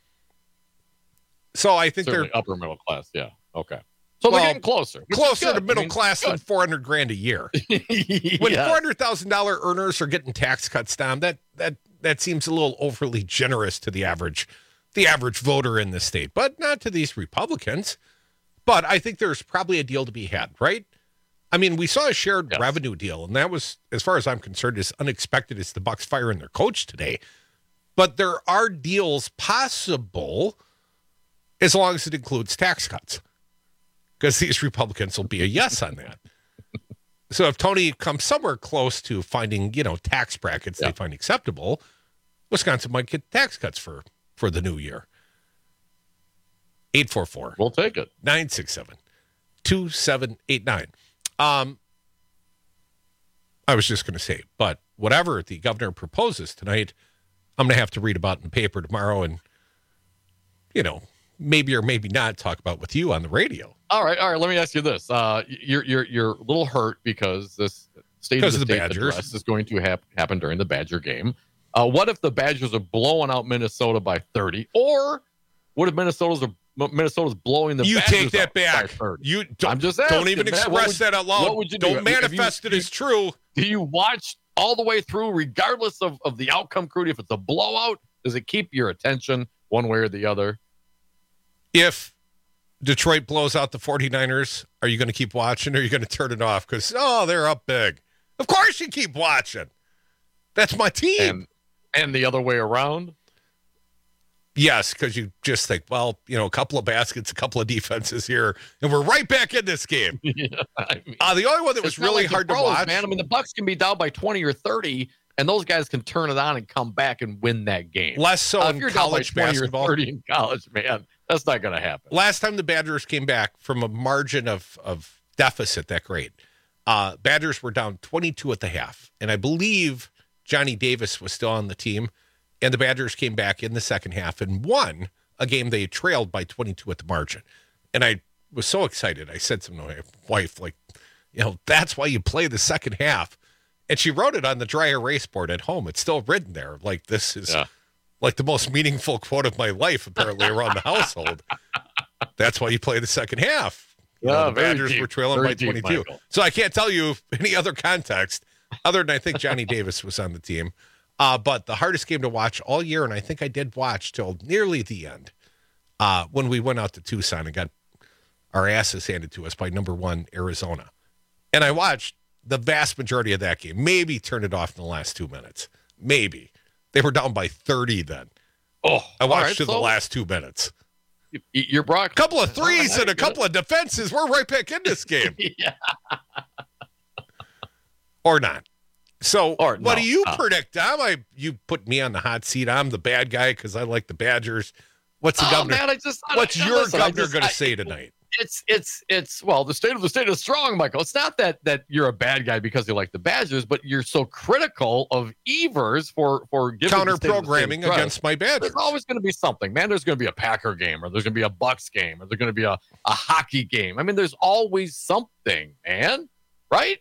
So I think Certainly they're upper middle class. Yeah. Okay. So well, they're getting closer. which is Closer good. to middle I mean, class good. than four hundred grand a year. When Yeah. four hundred thousand dollars earners are getting tax cuts down, that that that seems a little overly generous to the average the average voter in the state, but not to these Republicans. But I think there's probably a deal to be had, right? I mean, we saw a shared Yes. revenue deal, and that was, as far as I'm concerned, as unexpected as the Bucs firing their coach today. But there are deals possible as long as it includes tax cuts, because these Republicans will be a yes on that. So if Tony comes somewhere close to finding, you know, tax brackets Yeah. they find acceptable, Wisconsin might get tax cuts for, for the new year. eight four four. We'll take it. nine six seven, two seven eight nine. Um, I was just going to say, but whatever the governor proposes tonight, I'm going to have to read about in the paper tomorrow and, you know, maybe or maybe not talk about with you on the radio. All right. All right. Let me ask you this. Uh, you're, you're, you're a little hurt because this state Because of the, of the state Badgers. address is going to hap- happen during the Badger game. Uh, what if the Badgers are blowing out Minnesota by thirty? Or what if Minnesota's are Minnesota's blowing the You Badgers take that out by back. thirty? You don't, I'm just don't asking, even man. express What would- that out loud. What would you do? Don't If you- manifest it as true. Do you watch all the way through, regardless of, of the outcome, Crudy? If it's a blowout, does it keep your attention one way or the other? If Detroit blows out the 49ers, are you going to keep watching or are you going to turn it off? Because, oh, they're up big. Of course you keep watching. That's my team. And, and the other way around? Yes, because you just think, well, you know, a couple of baskets, a couple of defenses here, and we're right back in this game. Yeah, I mean, uh, the only one that was it's not really like the hard pros, to watch. man. I mean, the Bucks can be down by twenty or thirty, and those guys can turn it on and come back and win that game. Less so Uh, in if you're college down by twenty basketball. or thirty in college, man, that's not going to happen. Last time the Badgers came back from a margin of, of deficit that great, uh, Badgers were down twenty-two at the half. And I believe Johnny Davis was still on the team, and the Badgers came back in the second half and won a game they trailed by twenty-two at the margin. And I was so excited. I said to my wife, like, you know, that's why you play the second half. And she wrote it on the dry erase board at home. It's still written there. Like, this is yeah. like the most meaningful quote of my life, apparently, around the household. That's why you play the second half. You yeah, know, the Badgers deep, were trailing by deep, twenty-two. Michael. So I can't tell you any other context other than I think Johnny Davis was on the team. Uh, but the hardest game to watch all year, and I think I did watch till nearly the end, uh, when we went out to Tucson and got our asses handed to us by number one Arizona. And I watched the vast majority of that game, maybe turned it off in the last two minutes. Maybe. They were down by thirty then. Oh, I watched right, to so the last two minutes. You, you're Brock. A couple of threes right, and a couple of defenses. We're right back in this game. yeah. Or not. So or what no, do you uh, predict, Dom? I, you put me on the hot seat. I'm the bad guy because I like the Badgers. What's the oh, governor? Man, I just, I what's your listen, governor going to I, say tonight? It's it's it's well, the state of the state is strong, Michael. It's not that that you're a bad guy because you like the Badgers, but you're so critical of Evers for for giving counter programming against my Badgers. There's always going to be something, man. There's going to be a Packer game, or there's going to be a Bucks game, or there's going to be a, a hockey game. I mean, there's always something, man. Right?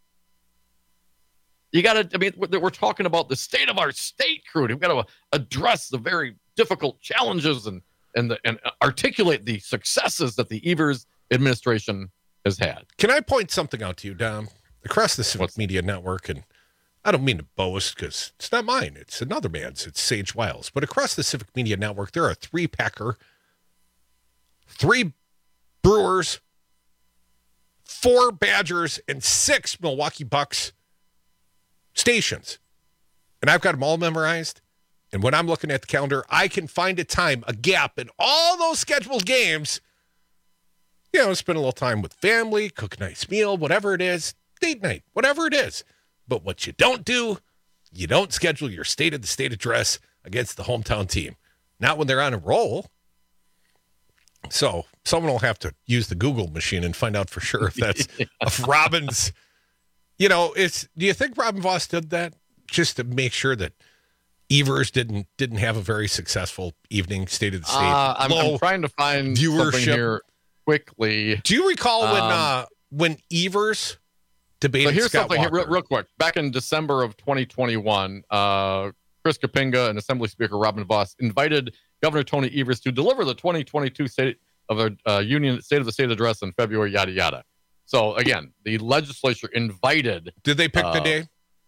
You got to. I mean, we're, we're talking about the state of our state, crew. We've got to address the very difficult challenges and. And, the, and articulate the successes that the Evers administration has had. Can I point something out to you, Dom? Across the Civic What's Media Network, and I don't mean to boast because it's not mine. It's another man's. It's Sage Wiles. But across the Civic Media Network, there are three Packer, three Brewers, four Badgers, and six Milwaukee Bucks stations. And I've got them all memorized. And when I'm looking at the calendar, I can find a time, a gap in all those scheduled games. You know, spend a little time with family, cook a nice meal, whatever it is, date night, whatever it is. But what you don't do, you don't schedule your state of the state address against the hometown team. Not when they're on a roll. So someone will have to use the Google machine and find out for sure if that's yeah. if Robin's, you know, it's, do you think Robin Voss did that just to make sure that Evers didn't didn't have a very successful evening, state of the state. Uh, I'm, I'm trying to find viewership something here quickly. Do you recall um, when uh, when Evers debated so here's Scott something Walker? Here, real, real quick. Back in December of twenty twenty-one, uh, Chris Kapinga and Assembly Speaker Robin Voss invited Governor Tony Evers to deliver the twenty twenty-two State of the uh, Union State of the State address in February. Yada yada. So again, the legislature invited. Did they pick uh, the day?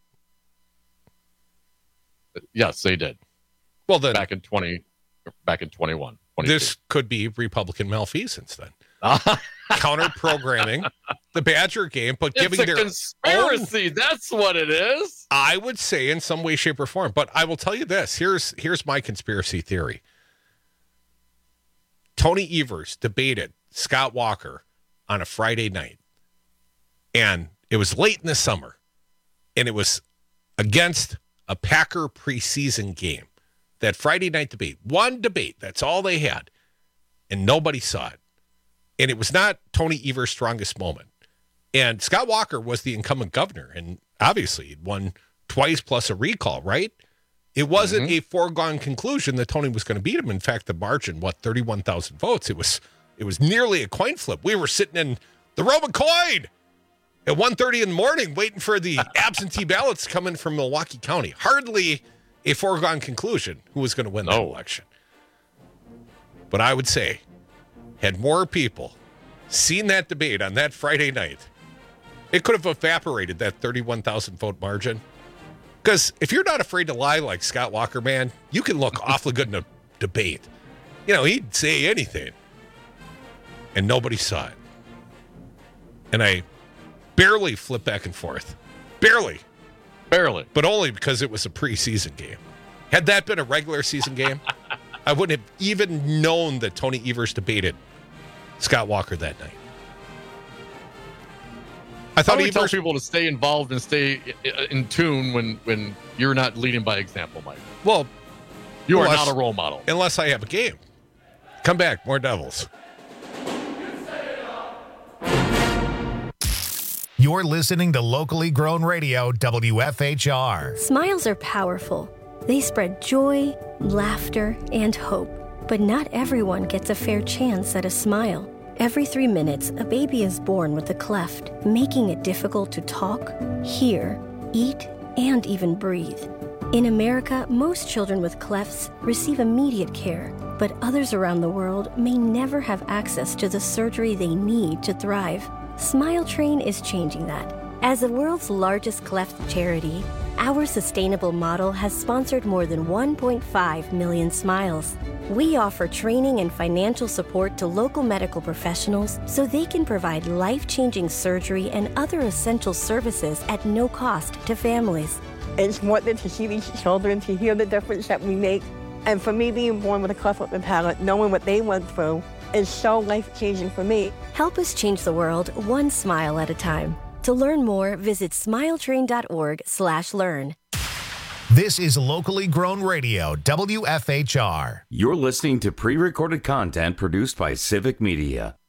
Yes, they did. Well, then back in twenty, back in twenty-one. This could be Republican malfeasance then. Counter programming the Badger game, but it's giving a their conspiracy. Own, that's what it is. I would say in some way, shape, or form. But I will tell you this: here's here's my conspiracy theory. Tony Evers debated Scott Walker on a Friday night, and it was late in the summer, and it was against a Packer preseason game. That Friday night debate, one debate, that's all they had, and nobody saw it. And it was not Tony Evers' strongest moment. And Scott Walker was the incumbent governor, and obviously he'd won twice plus a recall, right? It wasn't mm-hmm. a foregone conclusion that Tony was going to beat him. In fact, the margin, what, thirty-one thousand votes? It was it was nearly a coin flip. We were sitting in the Roman coin at one thirty in the morning waiting for the absentee ballots coming from Milwaukee County. Hardly a foregone conclusion who was going to win that no. election. But I would say, had more people seen that debate on that Friday night, it could have evaporated that thirty-one thousand vote margin. Because if you're not afraid to lie like Scott Walker, man, you can look awfully good in a debate. You know, he'd say anything. And nobody saw it. And I barely flipped back and forth. Barely. Barely. But only because it was a preseason game. Had that been a regular season game, I wouldn't have even known that Tony Evers debated Scott Walker that night. I thought How do we Evers tell people to stay involved and stay in tune when, when you're not leading by example, Mike? Well, you unless, are not a role model. Unless I have a game. Come back. More Devils. You're listening to Locally Grown Radio, W F H R. Smiles are powerful. They spread joy, laughter, and hope. But not everyone gets a fair chance at a smile. Every three minutes, a baby is born with a cleft, making it difficult to talk, hear, eat, and even breathe. In America, most children with clefts receive immediate care, but others around the world may never have access to the surgery they need to thrive. Smile Train is changing that. As the world's largest cleft charity, our sustainable model has sponsored more than one point five million smiles. We offer training and financial support to local medical professionals so they can provide life-changing surgery and other essential services at no cost to families. It's wonderful to see these children, to hear the difference that we make. And for me, being born with a cleft lip and palate, knowing what they went through, is so life-changing for me. Help us change the world one smile at a time. To learn more, visit smiletrain.org slash learn. This is Locally Grown Radio, W F H R. You're listening to pre-recorded content produced by Civic Media.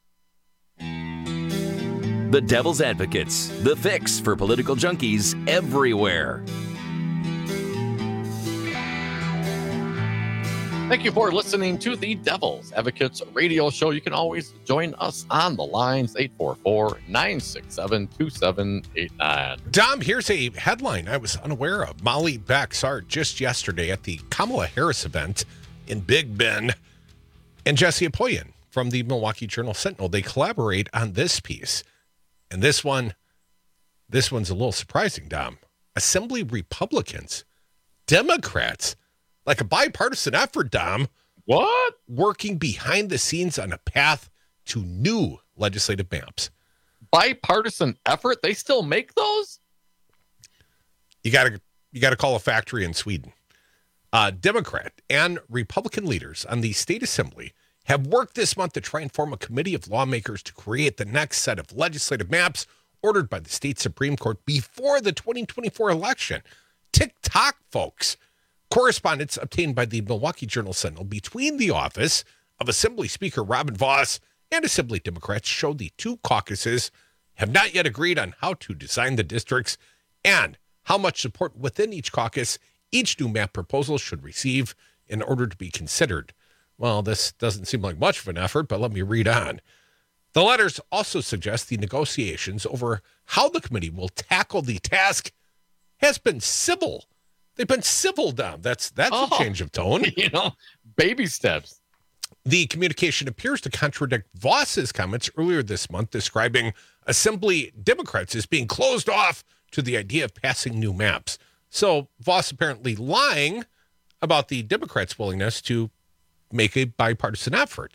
The Devil's Advocates, the fix for political junkies everywhere. Thank you for listening to the Devil's Advocates radio show. You can always join us on the lines, eight four four, nine six seven, two seven eight nine. Dom, here's a headline I was unaware of. Molly Bexart just yesterday at the Kamala Harris event in Big Bend, and Jesse Apoyan from the Milwaukee Journal-Sentinel. They collaborate on this piece. And this one, this one's a little surprising, Dom. Assembly Republicans, Democrats, like a bipartisan effort, Dom. What? Working behind the scenes on a path to new legislative maps. Bipartisan effort? They still make those? You got to you got to call a factory in Sweden. Uh, Democrat and Republican leaders on the state assembly have worked this month to try and form a committee of lawmakers to create the next set of legislative maps ordered by the state Supreme Court before the twenty twenty-four election. Tick-tock, folks. Correspondence obtained by the Milwaukee Journal-Sentinel between the office of Assembly Speaker Robin Vos and Assembly Democrats showed the two caucuses have not yet agreed on how to design the districts and how much support within each caucus each new map proposal should receive in order to be considered. Well, this doesn't seem like much of an effort, but let me read on. The letters also suggest the negotiations over how the committee will tackle the task has been civil. They've been civil down. That's that's oh, a change of tone. You know, baby steps. The communication appears to contradict Voss's comments earlier this month describing Assembly Democrats as being closed off to the idea of passing new maps. So Voss apparently lying about the Democrats' willingness to make a bipartisan effort.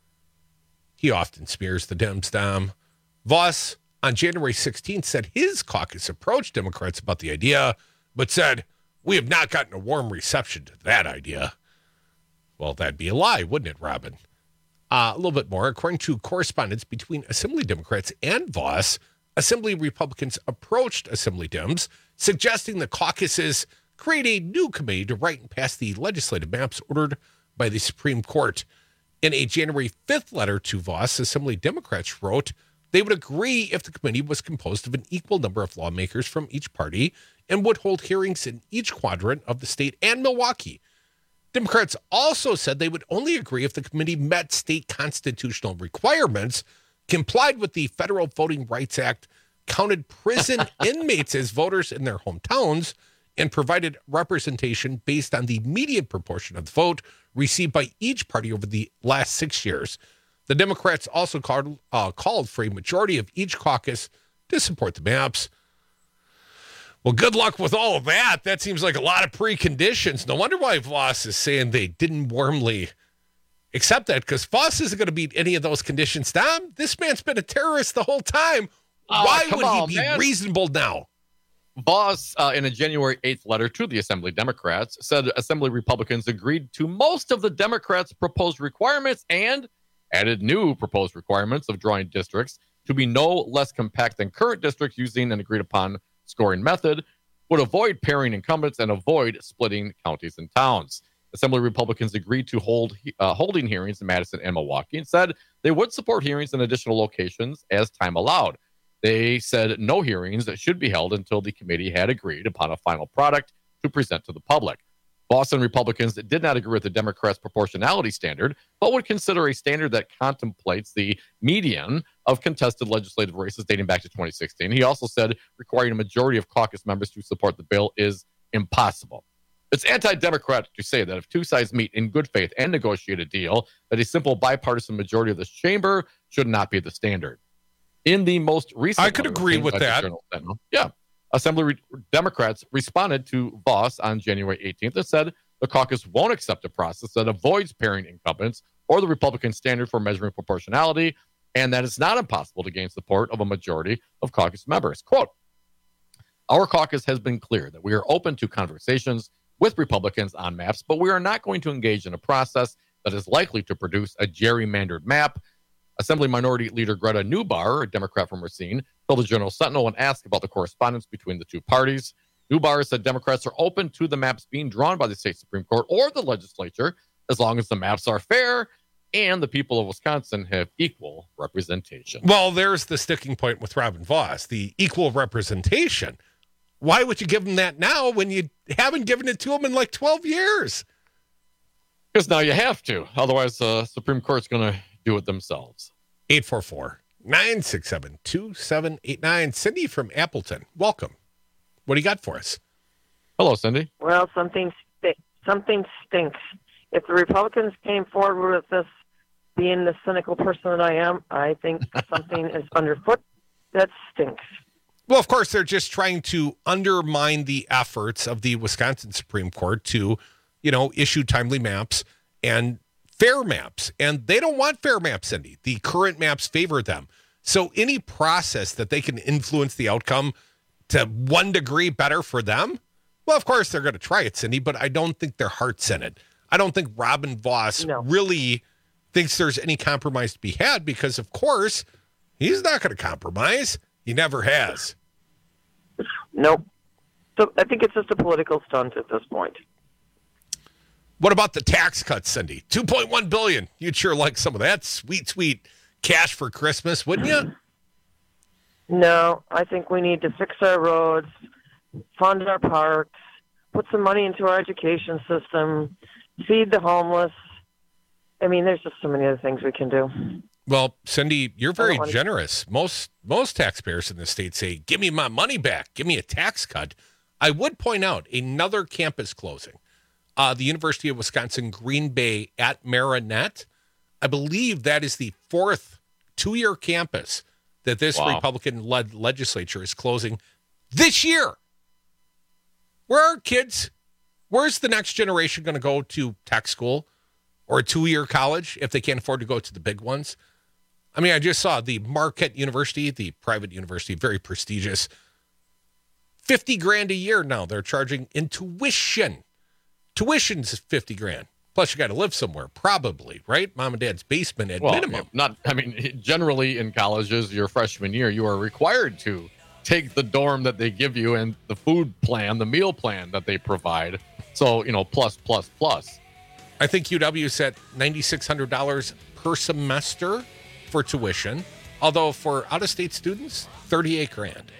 He often smears the Dems, Dom. Voss on January sixteenth said his caucus approached Democrats about the idea, but said, "We have not gotten a warm reception to that idea." Well, that'd be a lie, wouldn't it, Robin? Uh, a little bit more. According to correspondence between Assembly Democrats and Voss, Assembly Republicans approached Assembly Dems, suggesting the caucuses create a new committee to write and pass the legislative maps ordered by the Supreme Court. In a January fifth letter to Voss, Assembly Democrats wrote they would agree if the committee was composed of an equal number of lawmakers from each party and would hold hearings in each quadrant of the state and Milwaukee. Democrats also said they would only agree if the committee met state constitutional requirements, complied with the Federal Voting Rights Act, counted prison inmates as voters in their hometowns, and provided representation based on the median proportion of the vote received by each party over the last six years. The Democrats also called, uh, called for a majority of each caucus to support the maps. Well, good luck with all of that. That seems like a lot of preconditions. No wonder why Voss is saying they didn't warmly accept that, because Voss isn't going to meet any of those conditions. Tom, this man's been a terrorist the whole time. Oh, why would on, he be man. reasonable now? Voss, uh, in a January eighth letter to the Assembly Democrats, said Assembly Republicans agreed to most of the Democrats' proposed requirements and added new proposed requirements of drawing districts to be no less compact than current districts using an agreed-upon scoring method, would avoid pairing incumbents and avoid splitting counties and towns. Assembly Republicans agreed to hold uh, holding hearings in Madison and Milwaukee and said they would support hearings in additional locations as time allowed. They said no hearings that should be held until the committee had agreed upon a final product to present to the public. Boston Republicans did not agree with the Democrats' proportionality standard, but would consider a standard that contemplates the median of contested legislative races dating back to twenty sixteen. He also said requiring a majority of caucus members to support the bill is impossible. It's anti-democratic to say that if two sides meet in good faith and negotiate a deal, that a simple bipartisan majority of this chamber should not be the standard. In the most recent... I could agree with that. Yeah. Assembly re- Democrats responded to Voss on January eighteenth and said the caucus won't accept a process that avoids pairing incumbents or the Republican standard for measuring proportionality, and that it's not impossible to gain support of a majority of caucus members. Quote, our caucus has been clear that we are open to conversations with Republicans on maps, but we are not going to engage in a process that is likely to produce a gerrymandered map. Assembly Minority Leader Greta Newbar, a Democrat from Racine, told the Journal Sentinel when asked about the correspondence between the two parties. Newbar said Democrats are open to the maps being drawn by the state Supreme Court or the legislature as long as the maps are fair and the people of Wisconsin have equal representation. Well, there's the sticking point with Robin Voss, the equal representation. Why would you give them that now when you haven't given it to them in like twelve years? Because now you have to. Otherwise, the uh, Supreme Court's going to do it themselves. eight four four, nine six seven, two seven eight nine. Cindy from Appleton, welcome. What do you got for us? Hello, Cindy. Well, something st- something stinks. If the Republicans came forward with this, being the cynical person that I am, I think something is underfoot that stinks. Well, of course, they're just trying to undermine the efforts of the Wisconsin Supreme Court to, you know, issue timely maps and fair maps. And they don't want fair maps, Cindy. The current maps favor them. So any process that they can influence the outcome to one degree better for them, well, of course, they're going to try it, Cindy, but I don't think their heart's in it. I don't think Robin Voss no. really thinks there's any compromise to be had because, of course, he's not going to compromise. He never has. Nope. So I think it's just a political stunt at this point. What about the tax cuts, Cindy? two point one billion dollars. You'd sure like some of that sweet, sweet cash for Christmas, wouldn't you? No, I think we need to fix our roads, fund our parks, put some money into our education system, feed the homeless. I mean, there's just so many other things we can do. Well, Cindy, you're very generous. Most most taxpayers in the state say, give me my money back. Give me a tax cut. I would point out another campus closing. Uh, the University of Wisconsin Green Bay at Marinette. I believe that is the fourth two-year campus that this wow. Republican-led legislature is closing this year. Where are kids? Where's the next generation going to go to tech school or a two-year college if they can't afford to go to the big ones? I mean, I just saw the Marquette University, the private university, very prestigious. fifty grand a year now they're charging in tuition. Tuition's fifty grand. Plus, you got to live somewhere, probably, right? Mom and dad's basement at well, minimum. Not, I mean, generally in colleges, your freshman year, you are required to take the dorm that they give you and the food plan, the meal plan that they provide. So, you know, plus, plus, plus. I think U W set nine thousand six hundred dollars per semester for tuition, although for out-of-state students, thirty-eight grand.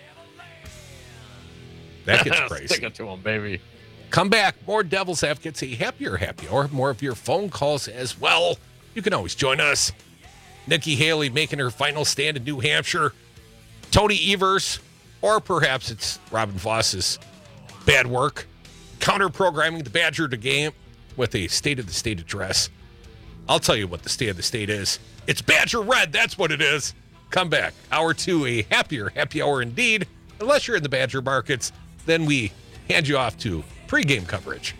That gets crazy. Stick it to them, baby. Come back. More Devil's Advocates, a happier, happy hour. More of your phone calls as well. You can always join us. Nikki Haley making her final stand in New Hampshire. Tony Evers, or perhaps it's Robin Voss's bad work, counter-programming the Badger to game with a State of the State address. I'll tell you what the State of the State is. It's Badger Red. That's what it is. Come back. Hour two, a happier, happy hour indeed. Unless you're in the Badger markets, then we hand you off to pregame coverage.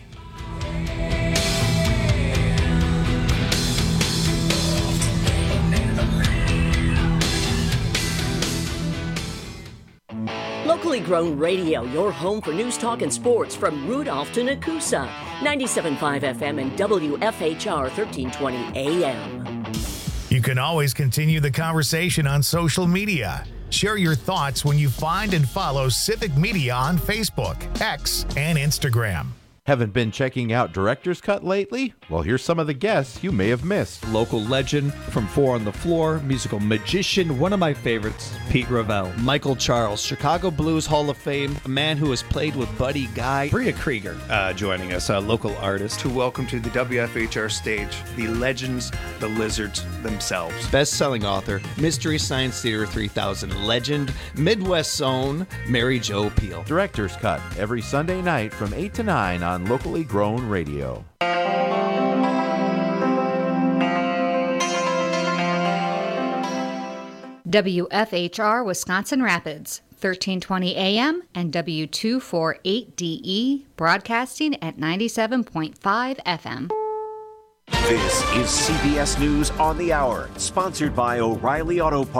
Locally grown radio, your home for news, talk, and sports from Rudolph to Nakusa. ninety-seven point five F M and W F H R thirteen twenty A M. You can always continue the conversation on social media. Share your thoughts when you find and follow Civic Media on Facebook, X, and Instagram. Haven't been checking out Director's Cut lately? Well, here's some of the guests you may have missed. Local legend from Four on the Floor, musical magician, one of my favorites, Pete Ravel. Michael Charles, Chicago Blues Hall of Fame, a man who has played with Buddy Guy. Bria Krieger uh, joining us, a local artist. To welcome to the W F H R stage, the legends, the lizards themselves. Best-selling author, Mystery Science Theater three thousand legend, Midwest's own, Mary Jo Peel. Director's Cut, every Sunday night from eight to nine on locally grown radio. W F H R Wisconsin Rapids, thirteen twenty A M and W two forty-eight D E, broadcasting at ninety-seven point five F M. This is C B S News on the Hour, sponsored by O'Reilly Auto Parts.